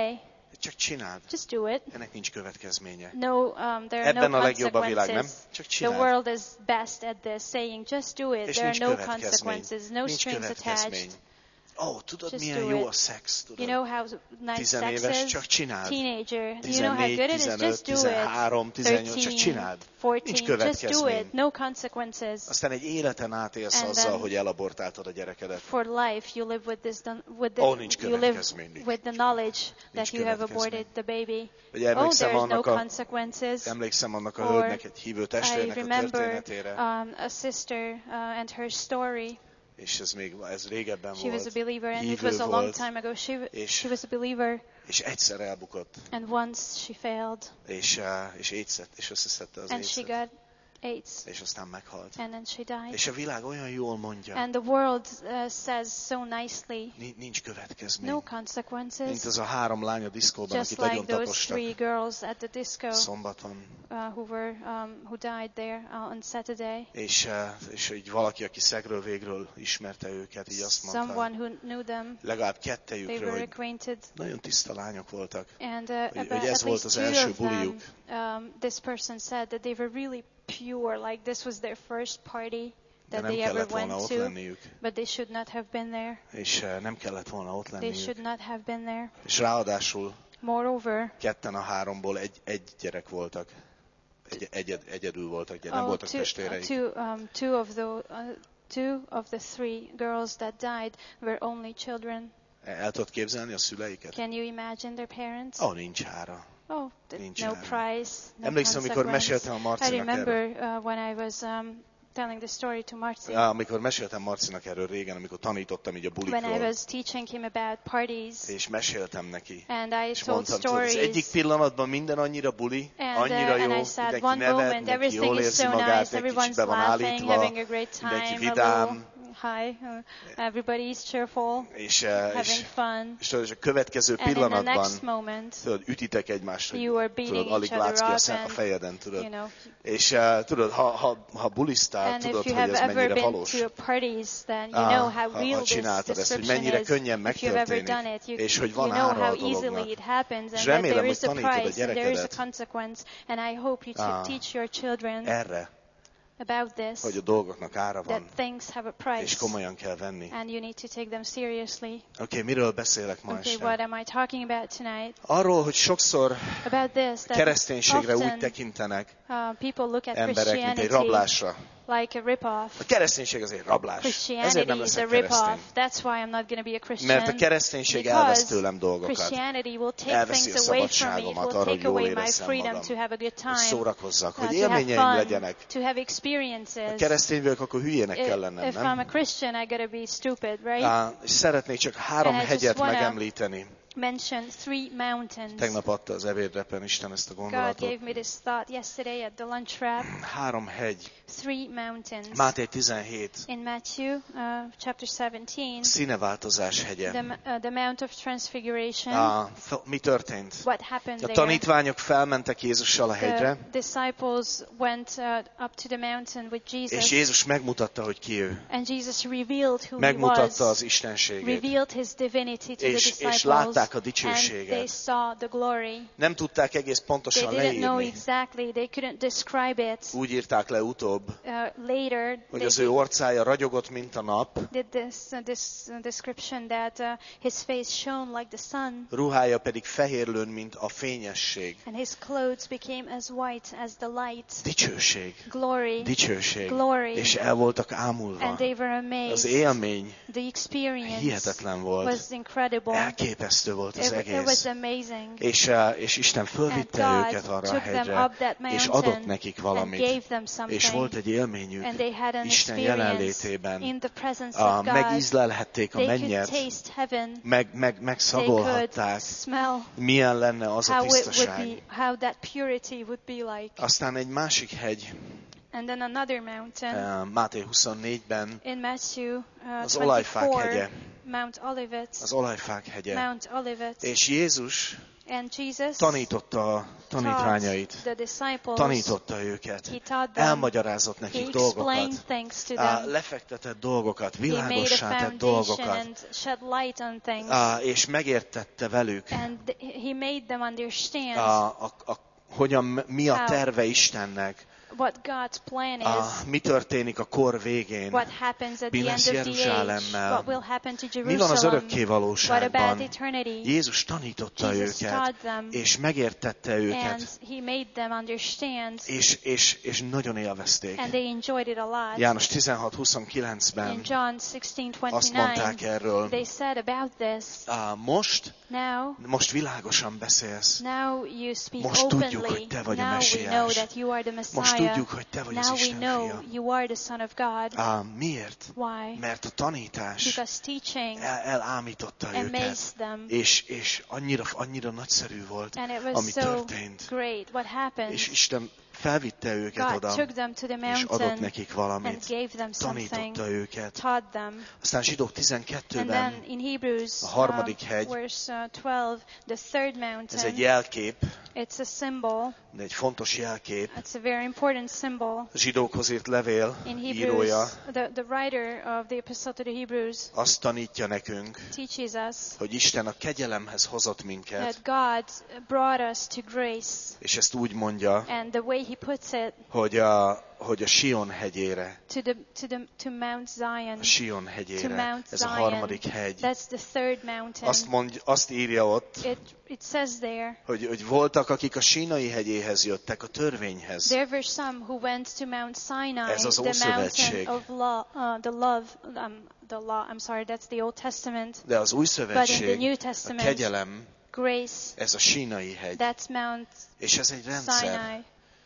csak csináld. Ennek nincs következménye. No, um, there are Ebben no a legjobb a világ, nem? Csak csináld. The world is best at this, saying just do it. És there nincs are no consequences, no nincs strings attached. Ó, oh, tudod, just milyen jó a szex, tudod? You know how nice Tizenéves, sex is? csak csináld. Teenager, do you know how good it is? Just do it. tizenhárom, tizennyolc, csak csináld. Nincs következmény. Just do it. No consequences. Aztán egy életen átélsz And azzal, hogy elabortáltad a gyerekedet. For life you live with this, with the, oh, nincs you live with the knowledge that you have aborted the baby. Vagy emlékszem, oh, annak no a, consequences. Emlékszem annak a hölgynek, egy hívő testvérnek a történetére. Um, a sister uh, and her story. És ez még ez régebben she volt. Was a believer, and it was a long time ago. She, és, she was a believer. És egyszer elbukott. And once she failed. És uh, és étszett, és összeszedte az and she got AIDS. És aztán meghalt. And then she died. És a világ olyan jól mondja. And the world uh, says so nicely. Nincs következmény. No consequences. Mint az a három lány a diszkóban, akik like nagyon tapostak. Just like those three girls at the disco. Szombaton. Uh, who were um, who died there uh, on Saturday. És uh, és így valaki, aki szegről végről ismerte őket, így azt mondta. Someone who knew them. Legalább kettejükről, hogy nagyon tiszta lányok voltak. And uh, hogy, hogy ez volt az első bulijuk. Um, this person said that they were really pure, like this was their first party that they ever went to, lenniük. But they should not have been there. És uh, nem kellett volna ott lenniük. They should not have been there. És ráadásul moreover, ketten a háromból egy, egy gyerek voltak. Egy, egyed, egyedül voltak, gyerek, nem oh, voltak two, testvéreik. Uh, two, um, two, of the, uh, two of the three girls that died were only children. El tudod képzelni a szüleiket? Can you imagine their parents? Oh, nincs hára. Oh, nincs no hára. prize, no Emlékszem, amikor meséltem a Marcinak I remember uh, when I was um, telling the story to Marci. Ja, amikor meséltem Marcinak erről régen, amikor tanítottam így a bulikról. When I was teaching him about parties. És meséltem neki. And I és told mondtam, stories. Az egyik pillanatban minden annyira buli, and, annyira jó, uh, and I said, mindenki nevet, mindenki jól érzi so magát, nice, egy kicsit be van állítva, mindenki vidám. Hi, everybody is cheerful, és, having és, fun. És, és a következő and pillanatban moment, tudod, ütitek egymást, hogy tudod, alig látsz ki a, szem, a fejeden, tudod. You know, és uh, tudod, ha, ha, ha bulisztál, tudod, hogy ez mennyire valós. Parties, then you know how ha, real ha csináltad this ezt, hogy mennyire könnyen megtörténik, you, és hogy van you know ára a dolognak. És remélem, hogy tanítod a gyerekedet erre, about this, hogy a dolgoknak ára van, that things have a price, és komolyan kell venni. And you need to take them seriously. Oké, okay, miről beszélek ma okay, este? What am I talking about tonight? Arról, hogy sokszor about this, kereszténységre úgy tekintenek uh, people look at emberek, mint egy rablásra. Like a rip-off. A kereszténység az egy rablás. Ezért nem leszek keresztény. That's why I'm not going to be a Christian. Mert a kereszténység elvesz tőlem dolgokat. Christianity will take elveszi things a szabadságomat arra, hogy jól érezzem magam. Hogy szórakozzak, hogy élményeim legyenek. To have experiences. A keresztény vagyok, akkor hülyének kell lennem, if nem? I'm a Christian, I gotta be stupid, right? Uh, és szeretnék csak három hegyet megemlíteni. Mention three mountains. Tegnap adta az ebédrepen Isten ezt a gondolatot. God gave me this thought yesterday at the lunch wrap. Három hegy. Three mountains. Máté tizenhét. In Matthew uh, chapter seventeen. Színeváltozás hegye. The, uh, the Mount of Transfiguration. Uh, mi történt? What happened a there? tanítványok felmentek Jézussal a hegyre. The disciples went uh, up to the mountain with Jesus. És Jézus megmutatta, hogy ki ő. And Jesus revealed who megmutatta he was. az istenségét. Revealed his divinity to és, the disciples. És látták látták a dicsőséget. Nem tudták egész pontosan leírni. Úgy írták le utóbb, hogy az ő orcája ragyogott, mint a nap. Ruhája pedig fehérlőn, mint a fényesség. Dicsőség. Dicsőség. És el voltak ámulva. Az élmény hihetetlen volt. Elképesztő volt az egész. És, és Isten fölvitte őket arra a hegyre, és adott nekik valamit. És volt egy élményük Isten jelenlétében. A, megízlelhették a mennyet, meg, meg, megszagolhatták, milyen lenne az a tisztaság. Aztán egy másik hegy, And then another mountain. Uh, Máté huszonnégyben in Matthew, uh, az olajfák hegye. Mount Olivet. Az olajfák hegye. Mount Olivet. És Jézus And Jesus tanította a tanítványait, tanította őket, elmagyarázott nekik dolgokat, lefektetett dolgokat, világossá tett dolgokat, és megértette velük, a, a, a, hogyan, mi a terve Istennek, What God's plan is, ah, mi történik a kor végén, what happens at mi the lesz end of the age, Jeruzsálemmel, what will happen to Jerusalem, mi van az örökké what valóságban. about eternity. Jézus tanította Jesus őket, them, és megértette őket, and he made them understand, és, és, és nagyon élvezték. and they enjoyed it a lot. János tizenhat huszonkilencben In John sixteen twenty-nine, azt mondták erről, they said about this, ah, most, now, most világosan beszélsz, now you speak most openly, tudjuk, hogy te vagy a now we know mesiás, that you are the Messiah, most tudjuk, hogy te vagy now az we Isten know fia. you are the Son of God. Ah, miért? Why? Mert a tanítás Because teaching el, elámította őket, amazed them, és, és annyira, annyira nagyszerű volt, and it was ami so történt. great. What happened? És Isten felvitte őket God oda, took them to the és adott mountain nekik valamit, and gave them something, tanította őket. taught them. Aztán Zsidók And tizenkettőben then in Hebrews, a harmadik um, hegy, verse uh, twelve, the third ez mountain, egy jelkép, it's a symbol, de egy fontos jelkép. it's a very important symbol. A zsidókhoz írt levél In Hebrews, írója the, the writer of the epistle to the Hebrews azt tanítja nekünk, teaches us hogy Isten a kegyelemhez hozott minket, that God brought us to grace, és ezt úgy mondja, and the way he puts it, hogy a, hogy a Sion hegyére, to the to the to Mount Zion, a Sion to hegyére, Mount ez a Zion. harmadik hegy. That's the third mountain. Azt, mondja, azt írja ott, It it says there, hogy, hogy voltak, akik a Sínai hegyéhez jöttek, a törvényhez. there were some who went to Mount Sinai, Ez az the mountain Ószövetség. of law, uh, the love, um, the law. I'm sorry, that's the Old Testament. De az Új But in the Szövetség, New a Testament, kegyelem, grace, ez a Sínai hegy. that's Mount És ez egy rendszer. Sinai,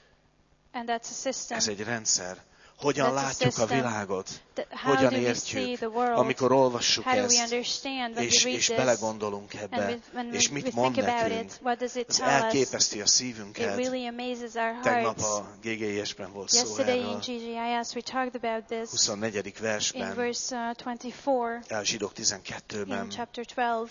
and that's a system. Ez egy rendszer. Hogyan That's a látjuk a system. világot? Th- how Hogyan do we see értjük, the world? amikor olvassuk How do we ezt, understand when és, we read és this? belegondolunk And ebbe, we, when és we, mit we mond think about nekünk? it, what does it Ez tell us? elképeszti a It szívünket. really amazes our Tegnap hearts. a G G S-ben volt szó Yesterday in erről. G G I S we talked about this huszonnegyedik in versben, verse uh, twenty-four a Zsidók in tizenkettőben chapter twelve.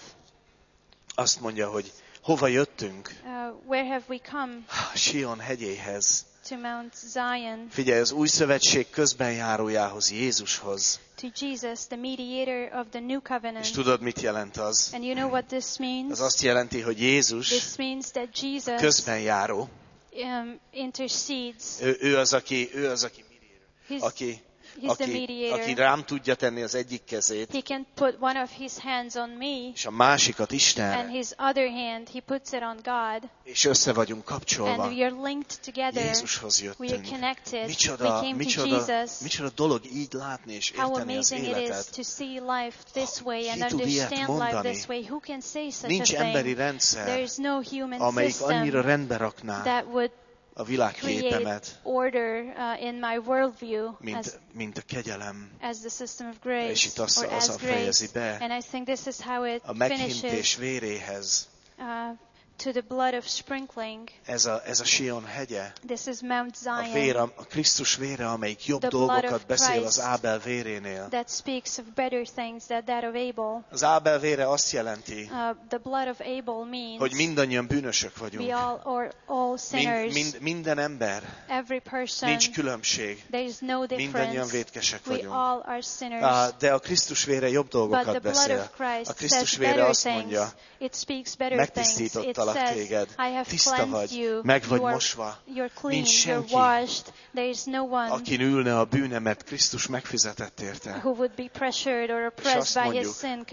azt mondja, hogy hova jöttünk? Uh, where have we come? A Sion hegyéhez. To Mount Zion, Figyelj, az új szövetség közbenjárójához, Jézushoz. to Jesus, the mediator of the new covenant. És tudod, mit jelent az? And you know what this means? Az azt jelenti, hogy Jézus This means that Jesus közbenjáró. um, intercedes. Ő, ő az, aki, ő az, aki, He's, aki, he's the aki, mediator. aki rám tudja tenni az egyik kezét, He can put one of his hands on me, és a másikat and Istenre, his other hand he puts it on God, és össze vagyunk and kapcsolva. we are linked together. Jézushoz We are jöttünk. connected. We Micsoda, came to micsoda, Jesus. micsoda dolog így látni és How érteni az amazing it is életet. to see life this way and Ki tud ilyet understand life mondani? this way. Who can say such Nincs a emberi thing? There rendszer, is no human amelyik annyira system rendbe rakná that would a create világképemet, order uh, in my worldview as, mint, mint a kegyelem. as the system of És grace itt azt, or azt as fejezi grace. be And I think this is how it a finishes. meghintés véréhez. Uh, to the blood of sprinkling. Ez a, ez a Sion hegye. This is Mount Zion. A vér, a Krisztus vére, amelyik jobb dolgokat beszél az Ábel vérénél. That speaks of better things than that of Abel. Az Ábel vére azt jelenti, uh, the blood of Abel means, hogy mindannyian bűnösök vagyunk. We all, or, all sinners. Mind, mind, minden ember. Every person. Nincs különbség. There is no difference. Mindannyian vétkesek vagyunk. We all are sinners. Uh, de a Krisztus vére jobb dolgokat beszél. A Krisztus vére azt mondja, megtisztítottalak téged, tiszta vagy, meg vagy mosva, nincs senki, akin ülne a bűne, mert Krisztus megfizetett érte. És azt mondjuk,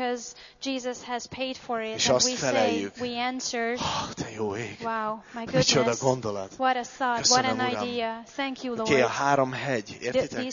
és azt feleljük, oh, te jó ég, micsoda gondolat, köszönöm Uram. Oké, a három hegy, értitek?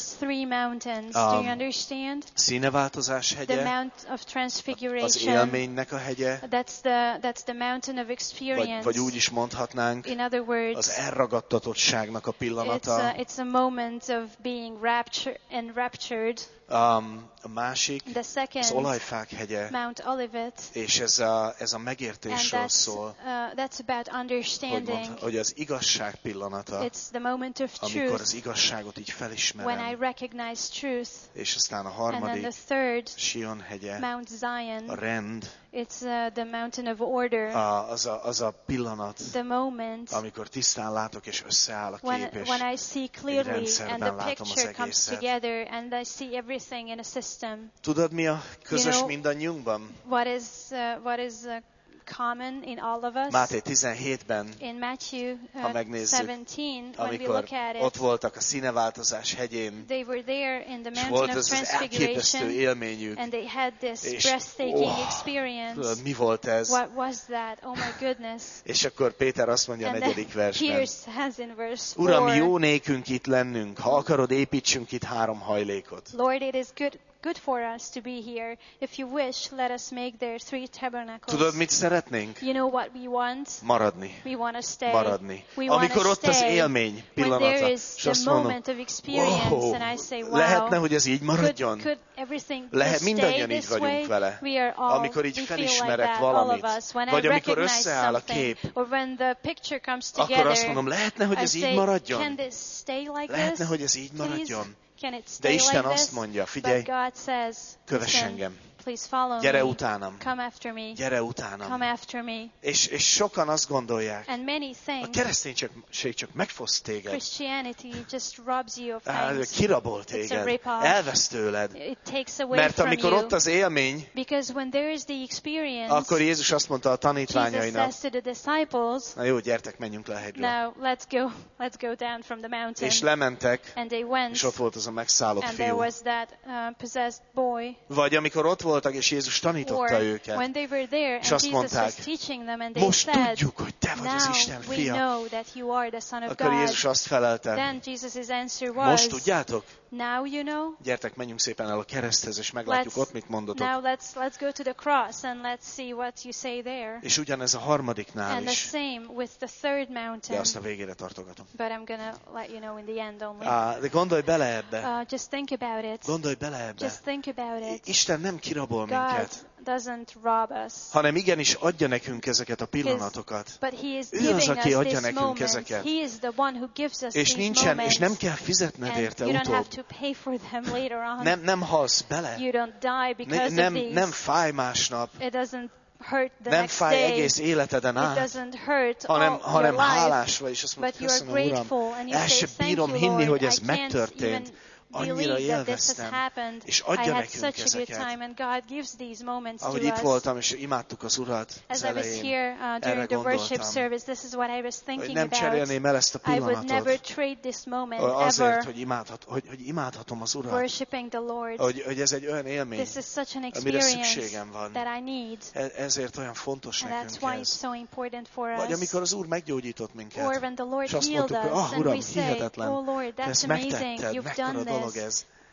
A színeváltozás hegye, az élménynek a hegye, that's the, that's the mountain of experience. Vagy, vagy úgy is mondhatnánk, in other words, az elragadtatottságnak a pillanata. It's a, it's a moment of being rapture, enraptured. Um, a másik, the second, az olajfák hegye, Mount Olivet, és ez a, ez a megértésről szól. Uh, that's about understanding. Hogy, mond, hogy az igazság pillanata, it's the moment of truth, amikor az igazságot így felismerem. When I recognize truth. És aztán a harmadik, and then the third, Sion hegye, Mount Zion, a rend, it's uh, the mountain of order. A, az, a, az a pillanat, the moment, amikor tisztán látok és összeáll a kép, when, és when I see clearly and the picture comes egészet. Together and I see everything in a system. Tudod, mi a közös you know, mindannyiunkban? What is uh, what is uh, common in all of us? Máté tizenhétben, in Matthew uh, ha megnézzük, seventeen, when we amikor look at it, ott voltak a színeváltozás hegyén, they were there in the és mountain volt of ez az elképesztő élményük, and they had this és breathtaking oh, experience. Mi volt ez? What was that? Oh my goodness. És akkor Péter azt mondja a negyedik versben, verse Uram, jó nékünk itt lennünk, ha akarod, építsünk itt három hajlékot. Lord, it is good good for us to be here. If you wish, let us make there three tabernacles. Tudod, mit szeretnénk? You know what we want? Maradni. We want to stay. Maradni. We Amikor ott az élmény pillanata, és azt mondom, wow, lehetne, hogy ez így maradjon? Could, could Lehet, mindannyian így vagyunk vele. Amikor így felismerek valamit, vagy amikor összeáll a kép, akkor azt mondom, lehetne, hogy ez így maradjon? Lehetne, hogy ez így maradjon? De Isten azt mondja, figyelj, kövess engem. Gyere utánam. Gyere utánam. És, és sokan azt gondolják, a kereszténység csak megfoszt téged. Kirabol téged. Elvesz tőled. Mert amikor ott az élmény, akkor Jézus azt mondta a tanítványainak, na jó, gyertek, menjünk le a hegyről. És lementek, és ott volt az a megszállott fiú. Vagy amikor ott voltak, és Jézus tanította őket, és azt mondták, most tudjuk, hogy te vagy az Isten fia. Akkor Jézus azt felelte, most tudjátok? Now you know. Gyertek, menjünk szépen el a kereszthez, és meglátjuk ott, mit mondotok. Now let's let's go to the cross and let's see what you say there. És ugyanez a harmadiknál and is. The same with the third mountain. De azt a végére tartogatom. But I'm gonna let you know in the end only. Ah, de gondolj bele ebbe. Uh, just think about it. Gondolj bele ebbe. Just think about it. Isten nem kirabol God minket. Doesn't rob us. Hanem igenis adja nekünk ezeket a pillanatokat. But he is ő az, aki adja nekünk moment. ezeket. He is the one who gives us és nincsen, és nem kell fizetned érte utóbb. Nem, nem halsz bele. You don't die because ne, nem, of these. nem fáj másnap. It doesn't hurt the nem next fáj day. egész életeden át. It doesn't hurt hanem, all hanem your life, hálás vagy, és azt mondod, köszönöm Uram, el se bírom hinni, hogy ez megtörtént. Annyira élveztem, és adja nekünk ezeket. Ahogy itt voltam, és imádtuk az Urat az elején, uh, erre gondoltam, hogy nem cserélném el ezt a pillanatot azért, hogy, imádhat, hogy, hogy imádhatom az Urat, hogy, hogy ez egy olyan élmény, amire szükségem van. E- ezért olyan fontos nekünk ez. Vagy amikor az Úr meggyógyított minket, és azt mondtuk, hogy ah, Uram, hihetetlen, te ezt megtetted, mekkora dolog ez.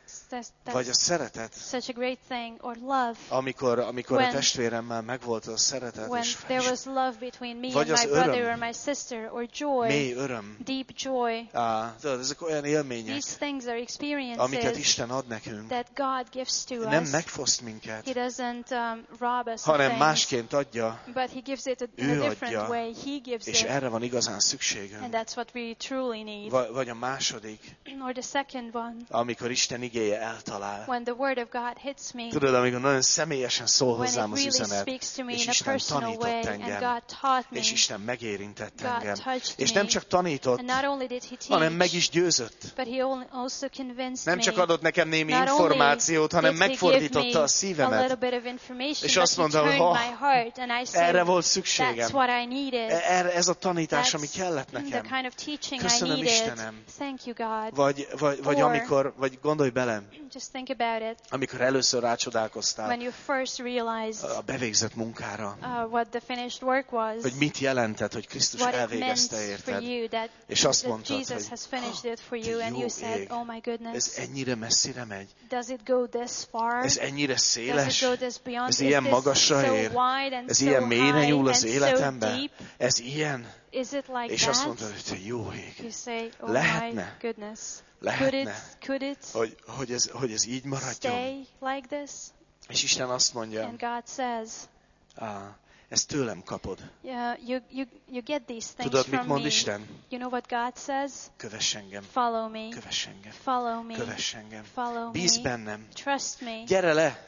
vagy a szeretet, such a great thing, or love, amikor, amikor when, a testvéremmel megvolt a szeretet, when és there was love between me vagy and my öröm, brother or my sister, or joy, mély öröm, deep joy. Á, tudod, ezek olyan élmények, These things are experiences amiket Isten ad nekünk. that God gives to Nem us. megfoszt minket, He doesn't um, rob us hanem of másként adja, but he gives it in ő a different adja, way. He gives és it, erre van igazán szükségünk. and that's what we truly need. Va- vagy a második, Or the second one, amikor Isten igéje eltalál. when the word of God hits me, Tudod, amikor nagyon személyesen szól when hozzám it az really üzenet, speaks to me és in a Isten personal way, tanított and engem, God taught me, és Isten megérintett God engem. touched És me, nem csak tanított, and not only did he hanem meg teach, is győzött. but he al- also convinced Nem me. csak adott nekem némi Not only információt, hanem did he megfordította give a me a szívemet. little bit of information, És but azt he mondta, hogy turned ha, my heart, and I said, erre volt that's szükségem. what I needed. Erre, ez a tanítás, That's ami kellett the nekem. kind of teaching I Köszönöm, needed. Istenem. Thank you, God. Vagy, vagy, vagy Or- amikor, vagy gondolj bele, Just think about it. amikor először rácsodálkoztál When you first realized a bevégzett munkára, uh, what the finished work was, hogy mit jelentett, hogy Krisztus what it meant elvégezte, for érted? you, that, És azt that mondtad, Jesus hogy has finished it for te you, and jó you said, ég. oh my Ez goodness, ennyire messzire megy? does it go this far? Ez ennyire Does it széles? go this beyond? Ez Is ilyen this magasra so ér? wide and Ez so ilyen mélyre high nyúl and az so életembe? deep? Ez ilyen? Is it like És that? azt mondtad, hogy te jó ég. You say, oh Lehetne. my goodness. Lehetne. Could it, could it Hogy, hogy, ez, hogy ez így maradjon. stay like this? És Isten azt mondja, And God says, ah, ezt tőlem kapod. yeah, you, you, you get these things Tudod, mit from mond me. Isten? You know what God says? Kövess engem. Follow me. Kövess engem. Follow me. Kövess engem. Follow Bízz me. bennem. Trust me. Gyere le.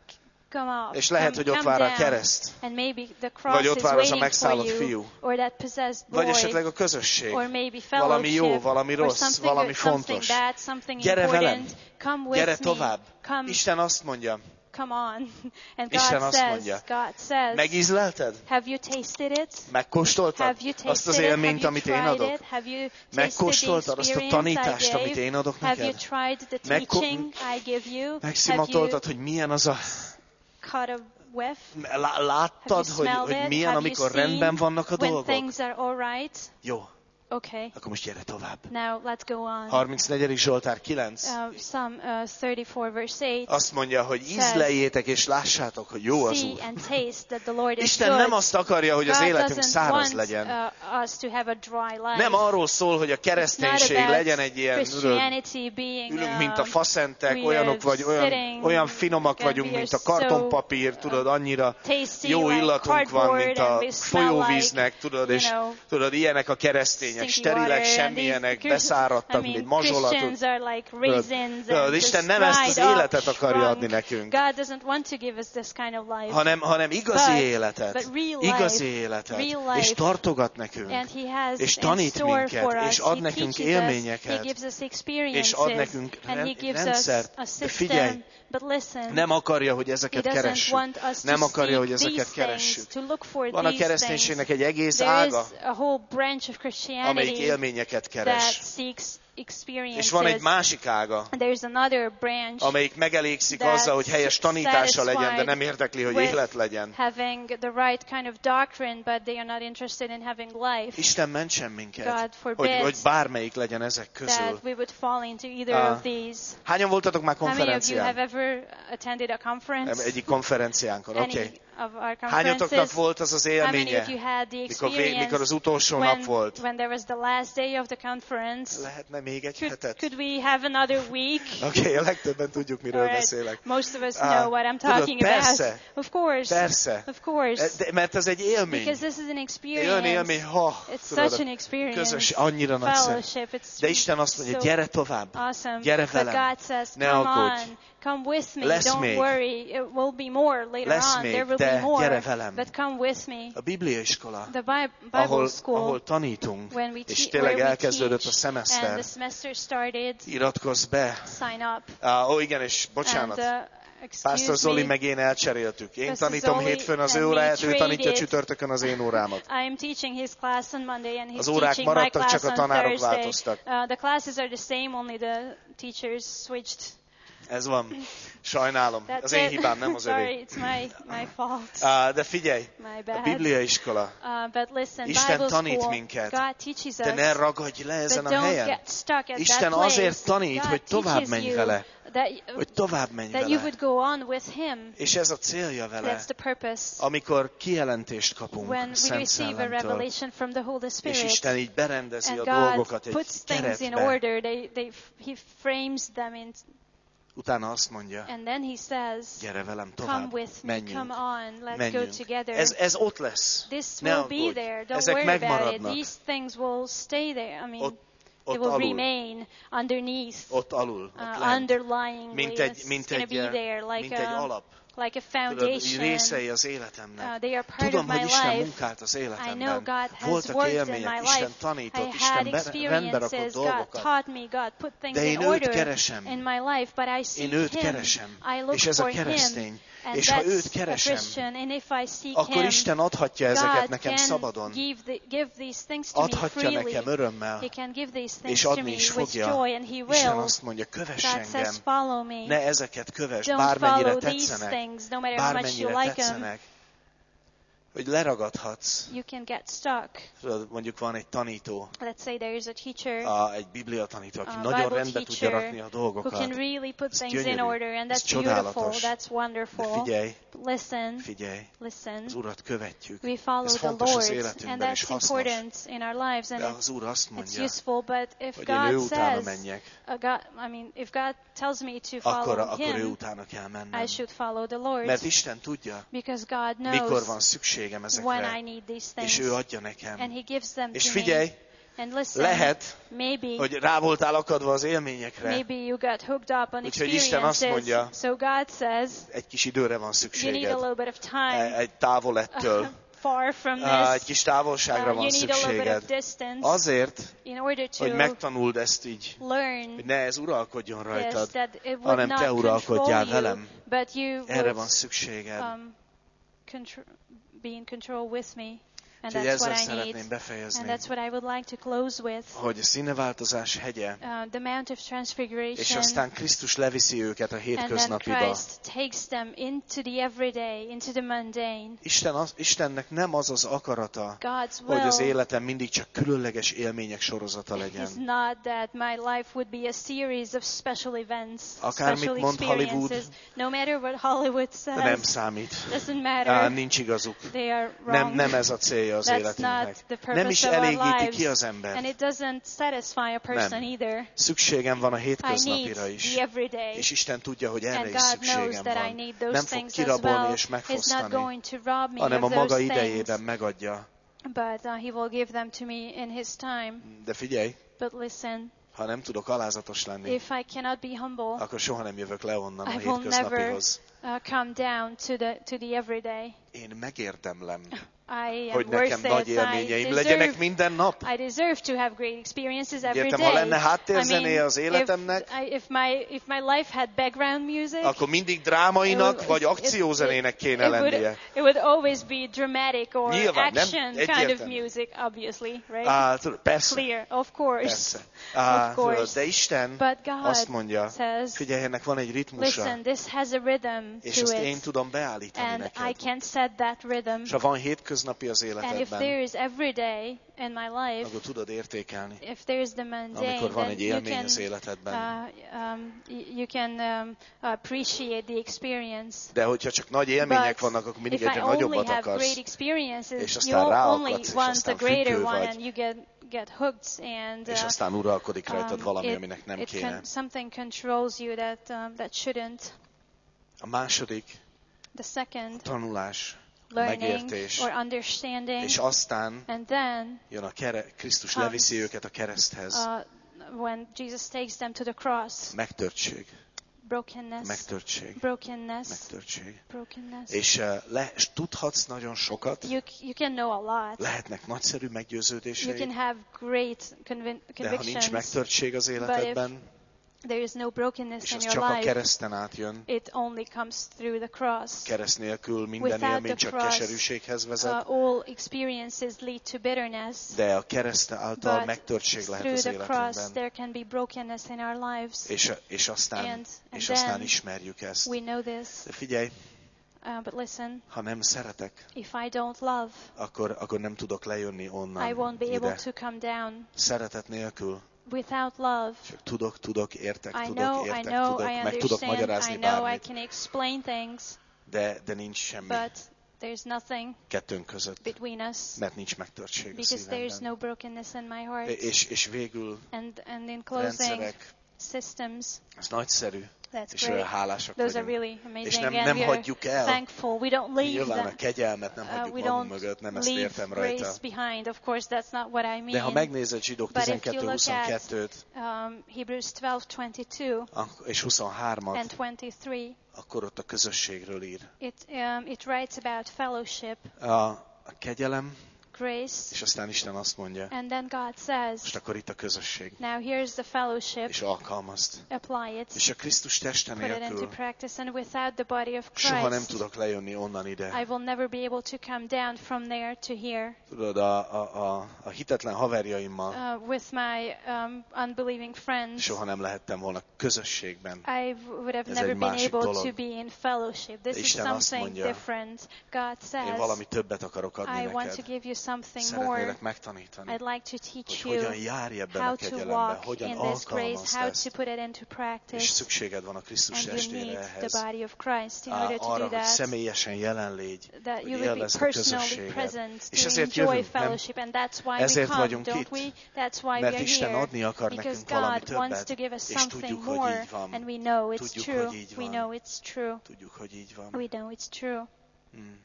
Come up. És lehet, come, hogy ott come vár a down. kereszt. And maybe the cross Vagy ott is vár az a waiting for megszállott you. fiú. Or that possessed boy. Vagy esetleg a közösség. Or maybe Valami jó, fellowship. valami Or rossz, something, valami something fontos. bad, something Gyere velem. important. Come with Gyere me. tovább. Come, Isten azt mondja, come on. And Isten God azt says, mondja, God says, megízlelted? have you tasted it? Megkóstoltad Have you tasted azt az it? élményt, Have you amit én tried adok? it? Have you tasted the Megkóstoltad azt a experience tanítást, I gave? amit én adok Have you neked? tried the Megko- teaching I give you? Have you Megszimatoltad, hogy milyen az a... caught a whiff? Lá- Láttad, Have you hogy, smelled hogy it? milyen, Have amikor you seen rendben vannak a when dolgok? things are all right? Jó, Okay. akkor most gyere tovább. Now let's go on. harmincnegyedik Zsoltár kilenc. Uh, Psalm uh, thirty-four verse eight. Azt mondja, hogy ízleljétek és lássátok, hogy jó az See Úr. and taste that the Lord is Isten good. nem azt akarja, hogy az God életünk doesn't száraz want legyen. uh, us to have a dry life. Nem arról szól, hogy a It's not kereszténység about legyen egy ilyen, Christianity being, ülünk, mint a uh, faszentek, we olyanok vagy, live olyan, sitting, olyan finomak and vagyunk, we mint are a kartonpapír, tudod, annyira tasty jó like illatunk van, cardboard, mint and a we smell folyóvíznek, like, tudod, you és know, tudod, ilyenek a keresztények, stinky sterilek, water, and semmilyenek, these beszáradtak, I mean, mint mazsolatod. Christians are like raisins Tudod, and Isten just nem ezt az dried up, életet akarja shrunk. adni nekünk, God doesn't want to give us this kind of life. hanem, hanem igazi But- életet, but real life, igazi életet, real life. és tartogat nekünk, And he has és in tanít store minket, for us. és ad He nekünk teaches us, élményeket, he gives us experiences, és ad nekünk and he ren- gives us rendszert. a De system. figyelj, But listen, nem akarja, hogy he ezeket doesn't keressük. want us Nem to akarja, hogy seek ezeket these things, keressük. to look for Van a these kereszténységnek things. egy egész There is ága, a whole branch of amelyik Christianity élményeket that keres. seeks experiences. És van egy másik ága, And there's another branch amelyik megelégszik that's azzal, hogy helyes tanítása legyen, de nem satisfied érdekli, hogy with élet legyen. having the right kind of doctrine, but they are not interested in having life. Isten mentsen minket, God forbid hogy, hogy bármelyik legyen ezek közül. That we would fall into either Ah. of these. Hányan voltatok már How many of you have konferencián? ever attended a conference? Egyik konferenciánkon, Any oké. Okay. of our Hányatoknak conferences? volt az az How many élménye, of you had the mikor, vé- experience mikor az utolsó when, nap volt? when there was the last day of the conference? Lehetne még egy Could, hetet? could we have another week? Oké, okay, a legtöbben tudjuk, miről Alright. beszélek. Most of us Ah, know what I'm tudod, talking persze. about. Of course. Persze. Of course. De, mert ez egy élmény. Because this is an Egy experience. olyan élmény, ha, It's tudod, such an experience. közös, annyira nagyszerű. Fellowship. It's De Isten azt mondja, so gyere tovább, awesome. gyere But velem, God says, ne come aggódj. on, come with me. Lesz Don't még. worry. It will be more later Lesz on. még, There will de be more. gyere velem. But come with me. A Biblia iskola, The Bi- Bible ahol, school, ahol tanítunk, when we és te- tényleg where we elkezdődött a teach, szemeszter, and the semester started, iratkozz be. sign up. Ah, ó, igen, és bocsánat. And, uh, Pásztor excuse Zoli me, meg én elcseréltük. Én Pastor tanítom Zoli hétfőn az ő and me óráját, ő tanítja traded. csütörtökön az én órámat. I am teaching his class on Monday, and he's Az órák teaching my maradtak, class csak a on tanárok Thursday. változtak. Uh, the classes are the same, only the teachers switched. Ez van. Sajnálom. That's Az én it. hibám, nem az Sorry, övé. it's my, my fault. Ah, de figyelj, My a bad. Biblia iskola, Uh, but listen, Isten Bible tanít school, minket, God teaches de us, ne ragadj le ezen but a don't helyen. get stuck at Isten that place. azért tanít, God hogy tovább teaches menj you vele. that, hogy tovább menj that vele. You would go on with him. És ez a célja vele, That's the purpose. amikor kijelentést kapunk When we Szent receive a revelation from the Holy Spirit, és Isten így berendezi and a God dolgokat egy puts things in keretbe, order, they, they, he frames them in. Utána azt mondja, And then he says, gyere velem tovább, come with me, menjünk, come on, let's menjünk. go together. Ez, ez ott lesz. This Ne will aggódj. be there. Don't Ezek worry about it. megmaradnak. These things will stay there. I mean, Ott, they ott will alul. remain underneath, Ott alul, ott uh, lent. underlyingly. Mint egy, It's mint going egy, to be there, like mint egy a, alap. like a Tudod, foundation. részei az életemnek. Uh, they are part Tudom, of my hogy Isten life. munkált az I know életemben. God has Voltak worked in élmények, my Isten life. tanított, I Isten had be- rendbe rakott experiences. God dolgokat. taught me. God put things De én in őt order keresem. in my life, but I seek Én őt Him. keresem. I look És ez a for keresztény. Him. And És ha that's őt a keresem, Christian. And if I seek akkor Him, Isten adhatja ezeket God nekem can szabadon. give, the, give these things to me Adhatja freely. nekem örömmel. He can give these things És to adni me is with fogja. joy, and He will. Isten azt mondja, kövess God engem. says, follow me. Ne ezeket kövess, Don't bármennyire follow these tetszenek. things, no matter how much you Bármennyire like them. tetszenek. Hogy leragadhatsz. You can get stuck. Tudod, mondjuk van egy tanító, Let's say there is a teacher, a, egy biblia tanító, aki a nagyon Bible rendbe tudja teacher rakni a who dolgokat. can really put Ez things in gyönyörű. order, and Ez that's beautiful, csodálatos. that's De wonderful. figyelj, Listen, figyelj, listen. az Urat követjük. We follow Ez the fontos az Lord, and életünkben, és that's hasznos. important in our lives, and De it's, az Úr azt it's mondja, useful. But if hogy én ő God utána says, menjek, uh, God, I mean, if God tells me to akkor, follow akkor ő Him, utána kell mennem. I should follow the Lord, Mert Isten tudja, because God mikor knows van szükségem when I ezekre, need these és things, ő adja nekem. and He gives them És to figyelj, me. And listen, lehet, maybe, hogy rá voltál akadva az élményekre, maybe you got hooked up on úgyhogy Isten azt experiences. mondja, So God says, egy kis időre van you need a szükséged, little bit of time, egy távol ettől, far from egy this. kis távolságra Uh, van you need a little bit of szükséged. distance Azért, in order to hogy megtanuld ezt így, learn hogy ne ez uralkodjon this, rajtad, that it would hanem not te uralkodjál control you, velem. but you Erre would van szükséged. um, contr- be in control with me. And Úgyhogy that's ezzel what I need. szeretném befejezni, And that's what I would like to close with. hogy a színeváltozás hegye, Uh, the Mount of és Transfiguration, aztán Krisztus leviszi őket a and then hétköznapiba. Christ takes them into the everyday, into the mundane. Isten az, Istennek nem az az akarata, God's hogy az will életem mindig csak különleges élmények sorozata is legyen. not that my life would be a series of special events, Akármit special mond Hollywood, experiences. No matter what Hollywood De nem says, számít. doesn't Á, matter. nincs igazuk. They are Nem, wrong. nem ez a célja az That's életünknek. not the Nem purpose is of our elégíti ki lives. az ember. And it doesn't satisfy a person Nem. either. Szükségem van a I need hétköznapira is. the everyday. És Isten tudja, hogy erre And is God knows szükségem that I van. need those Nem fog things as kirabolni well. és He's not megfosztani, going to rob me hanem a of maga those idejében things, megadja. but uh, He will give them to me in His time. De figyelj, But listen, ha nem tudok alázatos lenni, if I cannot be humble, akkor soha nem jövök le onnan a I will never hétköznapihoz. uh, come down to the to the everyday. Én megérdemlem, I am hogy nekem worth nagy it. I élményeim legyenek deserve, minden nap. I deserve to have great experiences every Értem, day. ha lenne háttérzenéje I mean, az életemnek, if, I, if my if my life had background music, akkor mindig drámainak it would- vagy it- akciózenének kéne it would, lennie. it would always be dramatic or Nyilván, nem? action kind of Egyértelmű. music, obviously, right? Á, tudod, persze, Clear, of course. persze. Á, Of course. tudod, de Isten But God azt mondja, says, figyelj, ennek van egy ritmusa, listen, this has a rhythm és to azt én it, tudom beállítani and I neked. can set that rhythm. És ha van hétköznapi az And if életedben, there is every day in my life, akkor tudod értékelni. if there is the mundane, Amikor van then egy you élmény can, az életedben. uh, um, y- you can um, appreciate the experience. De hogyha csak nagy élmények But vannak, akkor mindig if I egyre only nagyobbat have akarsz. great experiences, és you aztán only ráakadsz, és want aztán a greater függő one, vagy. and you get get hooked, and És uh, aztán uralkodik rajtad um, valami, it, aminek nem it kéne. can, something controls you that um, that shouldn't. A második The second, tanulás, a learning megértés, or understanding, és aztán and then jön a kere, Krisztus comes, leviszi őket a kereszthez. uh, when Jesus takes them to the cross, Megtörtség, brokenness, megtörtség, brokenness, megtörtség. brokenness. És, uh, le, és tudhatsz nagyon sokat, You you can know a lot. lehetnek nagyszerű You can meggyőződéseid, have great convin- de ha nincs convictions. megtörtség az életedben, There is no brokenness és in az your csak a life. kereszten átjön, It only comes through the cross. kereszt nélkül minden Without élmény the csak cross, keserűséghez Uh, vezet, all experiences lead to bitterness. de a kereszt által But megtörtség lehet through az the cross, életünkben. there can be brokenness in our lives. És, és aztán, And- and és then aztán ismerjük ezt. We know this. De figyelj, Uh, but listen, ha nem szeretek, if I don't love, akkor, akkor nem tudok lejönni onnan I won't be able ide. to come down. Szeretet nélkül without love. Csak tudok, tudok, értek, I tudok, know, értek, I know, tudok, I meg tudok magyarázni I know, bármit. I can explain things. De, de nincs semmi. But there's nothing kettőnk között, between us. Mert nincs megtörtség a Because there's szívemben. no brokenness in my heart. És, és végül and, and in closing, rendszerek, systems, ez nagyszerű. That's és great. olyan hálásak Those vagyunk. Are really amazing. És nem, and nem hagyjuk el. Thankful. We don't leave Nyilván them. a kegyelmet nem hagyjuk uh, magunk mögött, nem ezt értem rajta. Behind. Of course, that's not what I mean. De ha megnézed Zsidók tizenkettő huszonkettőt um, Hebrews twelve twenty-two és huszonhármat, and twenty-three, akkor ott a közösségről ír. It, um, it writes about fellowship. A, a kegyelem, grace, és aztán Isten azt mondja, and then God says, most akkor itt a közösség, now here's the fellowship, és alkalmazd. Apply it, és a Krisztus teste nélkül and without the body of Christ, soha nem tudok lejönni onnan ide. I will never be able to come down from there to here. Tudod, a, a, a, a hitetlen haverjaimmal uh, with my um, unbelieving friends, soha nem lehettem volna közösségben. I would have Ez never been able dolog. to be in fellowship. This Isten is something mondja, different. God says, én valami többet akarok adni I neked. want to give you something Szeretnélek more. megtanítani, I'd like to teach hogy you hogyan járj ebben how a to kegyelemben, walk hogyan in this grace, alkalmazd how ezt, to put it into és practice, szükséged van a Krisztus and you testére need ehhez. the body of Christ in order to Arra, do hogy that, személyesen jelen légy, that hogy you will be élvezd a personally közösséget. present És to ezért enjoy jövünk, nem? fellowship, and that's why Ezért we come, vagyunk don't itt. we? That's why we Mert are Isten here, adni akar because nekünk valami God wants to többet, give us és something tudjuk, hogy more, így van. and we know it's Tudjuk, true. hogy így We van. know it's true. Tudjuk, hogy így van. We know it's true. Hmm.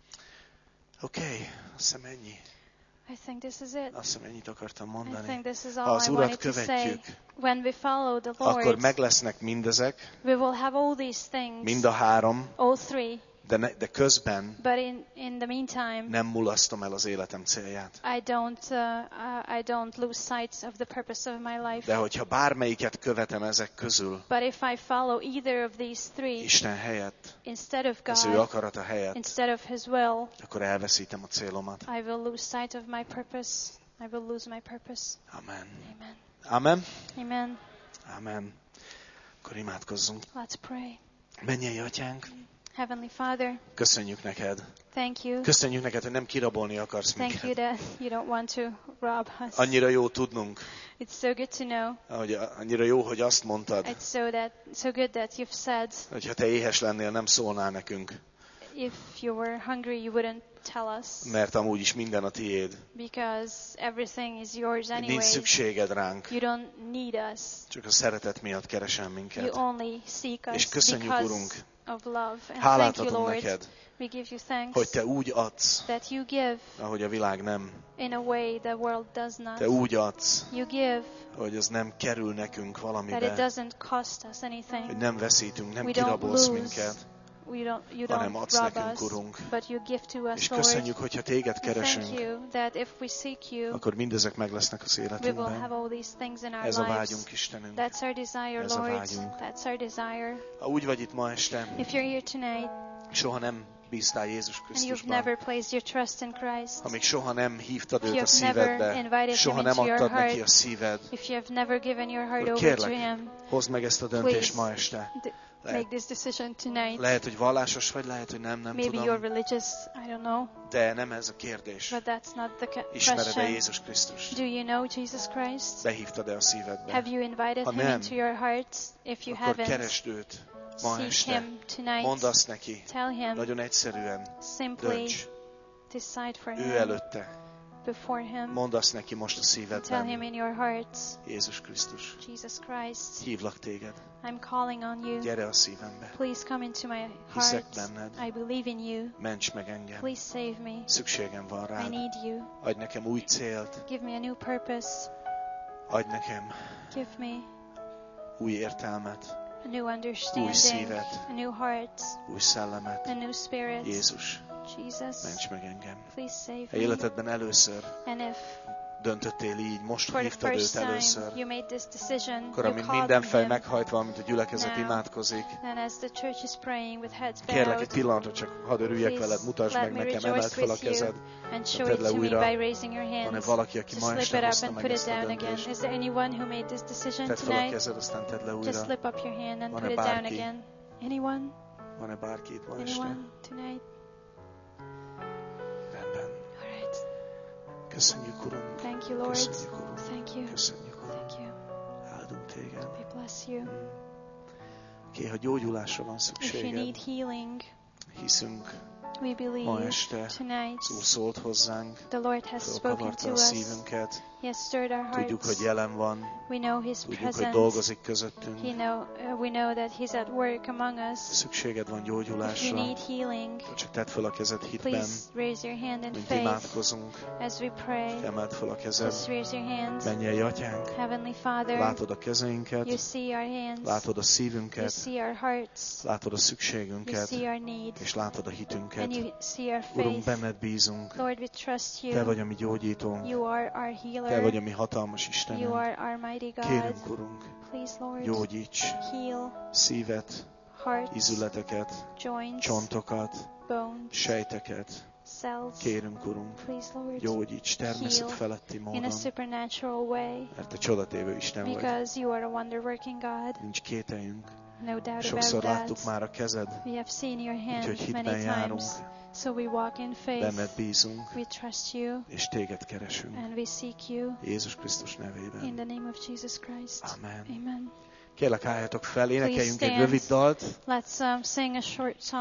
Oké, okay, azt hiszem ennyi. I think this is it. Azt hiszem ennyit akartam I mondani. think this is Ha all az I Urat wanted to say. követjük, When we follow the akkor Lord, meg lesznek mindezek, we will have all these things, mind a három, all three. de, ne, de közben But in, in the meantime, nem mulasztom el az életem célját. I don't, uh, uh, I don't lose sight of the purpose of my life. De hogyha bármelyiket követem ezek közül, But if I follow either of these three, Isten helyett, instead of az ő God, akarata helyett, instead of His will, akkor elveszítem a célomat. I will lose sight of my purpose. I will lose my purpose. Amen. Amen. Amen. Amen. Amen. Akkor imádkozzunk. Let's pray. Mennyei Atyánk, Heavenly Father, köszönjük neked. thank you. Köszönjük neked, hogy nem kirabolni akarsz Thank you minket. that you don't want to rob us. Annyira jó tudnunk, It's so good to know. hogy annyira jó, hogy azt mondtad, It's so that so good that you've said, hogy ha te éhes lennél, nem szólnál nekünk, if you were hungry, you wouldn't tell us, mert amúgy is minden a tiéd. because everything is yours Nincs anyway. szükséged ránk, You don't need us. csak a szeretet miatt keresel You minket. only seek És us köszönjük, because Urunk, of love. And hálát thank you, adunk Lord. neked, We give you thanks hogy te úgy adsz, that you give ahogy a világ nem. in a way the world does not. Te úgy adsz, You give hogy az nem kerül nekünk that it valamibe, doesn't cost us hogy anything. nem veszítünk, nem We don't kirabolsz lose. minket, We don't, you hanem don't adsz rob nekünk, us, Urunk. but you give to us, És Lord. köszönjük, hogyha téged And thank keresünk, you that if we seek you, akkor mindezek meg lesznek az we will have életünkben. all these things in our Ez a lives. vágyunk, Istenünk. That's our desire, Ez a Lord. vágyunk. That's our desire. Ha úgy vagy itt ma este, If you're here tonight soha nem bíztál Jézus and you've Krisztusban, never placed your trust in Christ, ha még soha nem hívtad If őt you a have never szívedbe, invited soha him nem into your adtad neki heart, a szíved, if you have never given your heart akkor over to kérlek, Him, hozd meg ezt a döntést please ma este. d- Lehet, make this decision tonight. lehet, hogy vallásos vagy, lehet, hogy nem, nem Maybe you're tudom, religious, I don't know, de nem ez a kérdés. but that's not the ca- Ismered-e question. Jézus Krisztust? Do you know Jesus Christ? Behívtad-e a szívedbe? Have you invited Ha Him nem, into your heart? If you Akkor haven't, keresd őt ma seek este. Him tonight. Mondd azt neki, Tell Him, nagyon egyszerűen, simply dönts, decide for ő Him, előtte. before Him. Mondd azt neki most a Tell Him szívedben, in your heart, Jézus Krisztus, Jesus Christ, hívlak téged, I'm calling on you. gyere a szívembe, Please come into my hiszek heart. benned, I believe in you. ments meg engem, Please save me. szükségem van I rád, need you. adj nekem új célt, Give me a new purpose. adj nekem Give me új értelmet, a new új understanding, szívet, a new heart, új szellemet. a new spirit. Jézus, Jesus, ments meg engem. please save Ha me. életedben először And if döntöttél így, most for the hívtad first őt time először, you made this decision, akkor you amint called minden on fej Him, meghajtva, amint a gyülekezet Now. imádkozik, and as the church is praying with heads kérlek egy bowed, pillanatra, csak hadd örüljek please veled, mutasd let meg me nekem, emeld rejoice fel a with you kezed, and show tedd it le to me újra. by raising your Van-e hands. valaki, aki Just ma slip este it up hozta and meg put it ezt a down again. döntést? Is there anyone who made this decision Tedd fel a tonight? kezed, aztán tedd le Just újra. slip up your hand and Van-e put it down bárki? again. Anyone? Van-e bárki itt ma este? Anyone tonight? Rendben. All right. Köszönjük, Urunk. Thank you, Lord. Köszönjük, Urunk. Thank you. Köszönjük, Urunk. Thank you. téged. We bless you. Oké, ha gyógyulásra van If you szükséged, need healing, hiszünk, we ma believe este tonight az Úr szólt hozzánk, the Lord has spoken fölkavarta to a us. szívünket, He has stirred our tudjuk, hogy hearts. jelen van, We know His tudjuk, hogy presence. dolgozik közöttünk. He know, uh, we know that He's at work among us. Szükséged van If you gyógyulásra, need healing, csak tedd fel a kezed hitben, please raise your hand in mint faith imádkozunk, as we pray. emeld fel a kezed, Just raise your hands. mennyei atyánk, Heavenly Father, látod a you kezeinket, see our hands. látod a You szívünket, see our hearts. látod a You szükségünket, see our need. és látod a And hitünket. you see our Urunk, faith. benned bízunk, Lord, we trust Te you. vagy a mi gyógyítónk, You are our Te healer. vagy a mi hatalmas You Istenünk. are our mighty God. Kérünk, Urunk, Please, Lord, gyógyíts heal szívet, hearts, ízületeket, joints, csontokat, bones, sejteket. cells. Kérünk, Urunk, Please, Lord, gyógyíts természet heal feletti in a módon, supernatural way, mert Te csodatévő Isten vagy. because you are a wonder-working God. Nincs kételjünk. No doubt Sokszor about láttuk that. már a kezed, We have seen your úgyhogy hand hitben many járunk, times. So we walk in benned faith. bízunk, We trust you és Téged keresünk. and we seek you Jézus Krisztus in nevében. the name of Jesus Christ. Amen. Amen. Kérlek, álljatok fel, énekeljünk egy stand. rövid dalt. Let's um, sing a short song.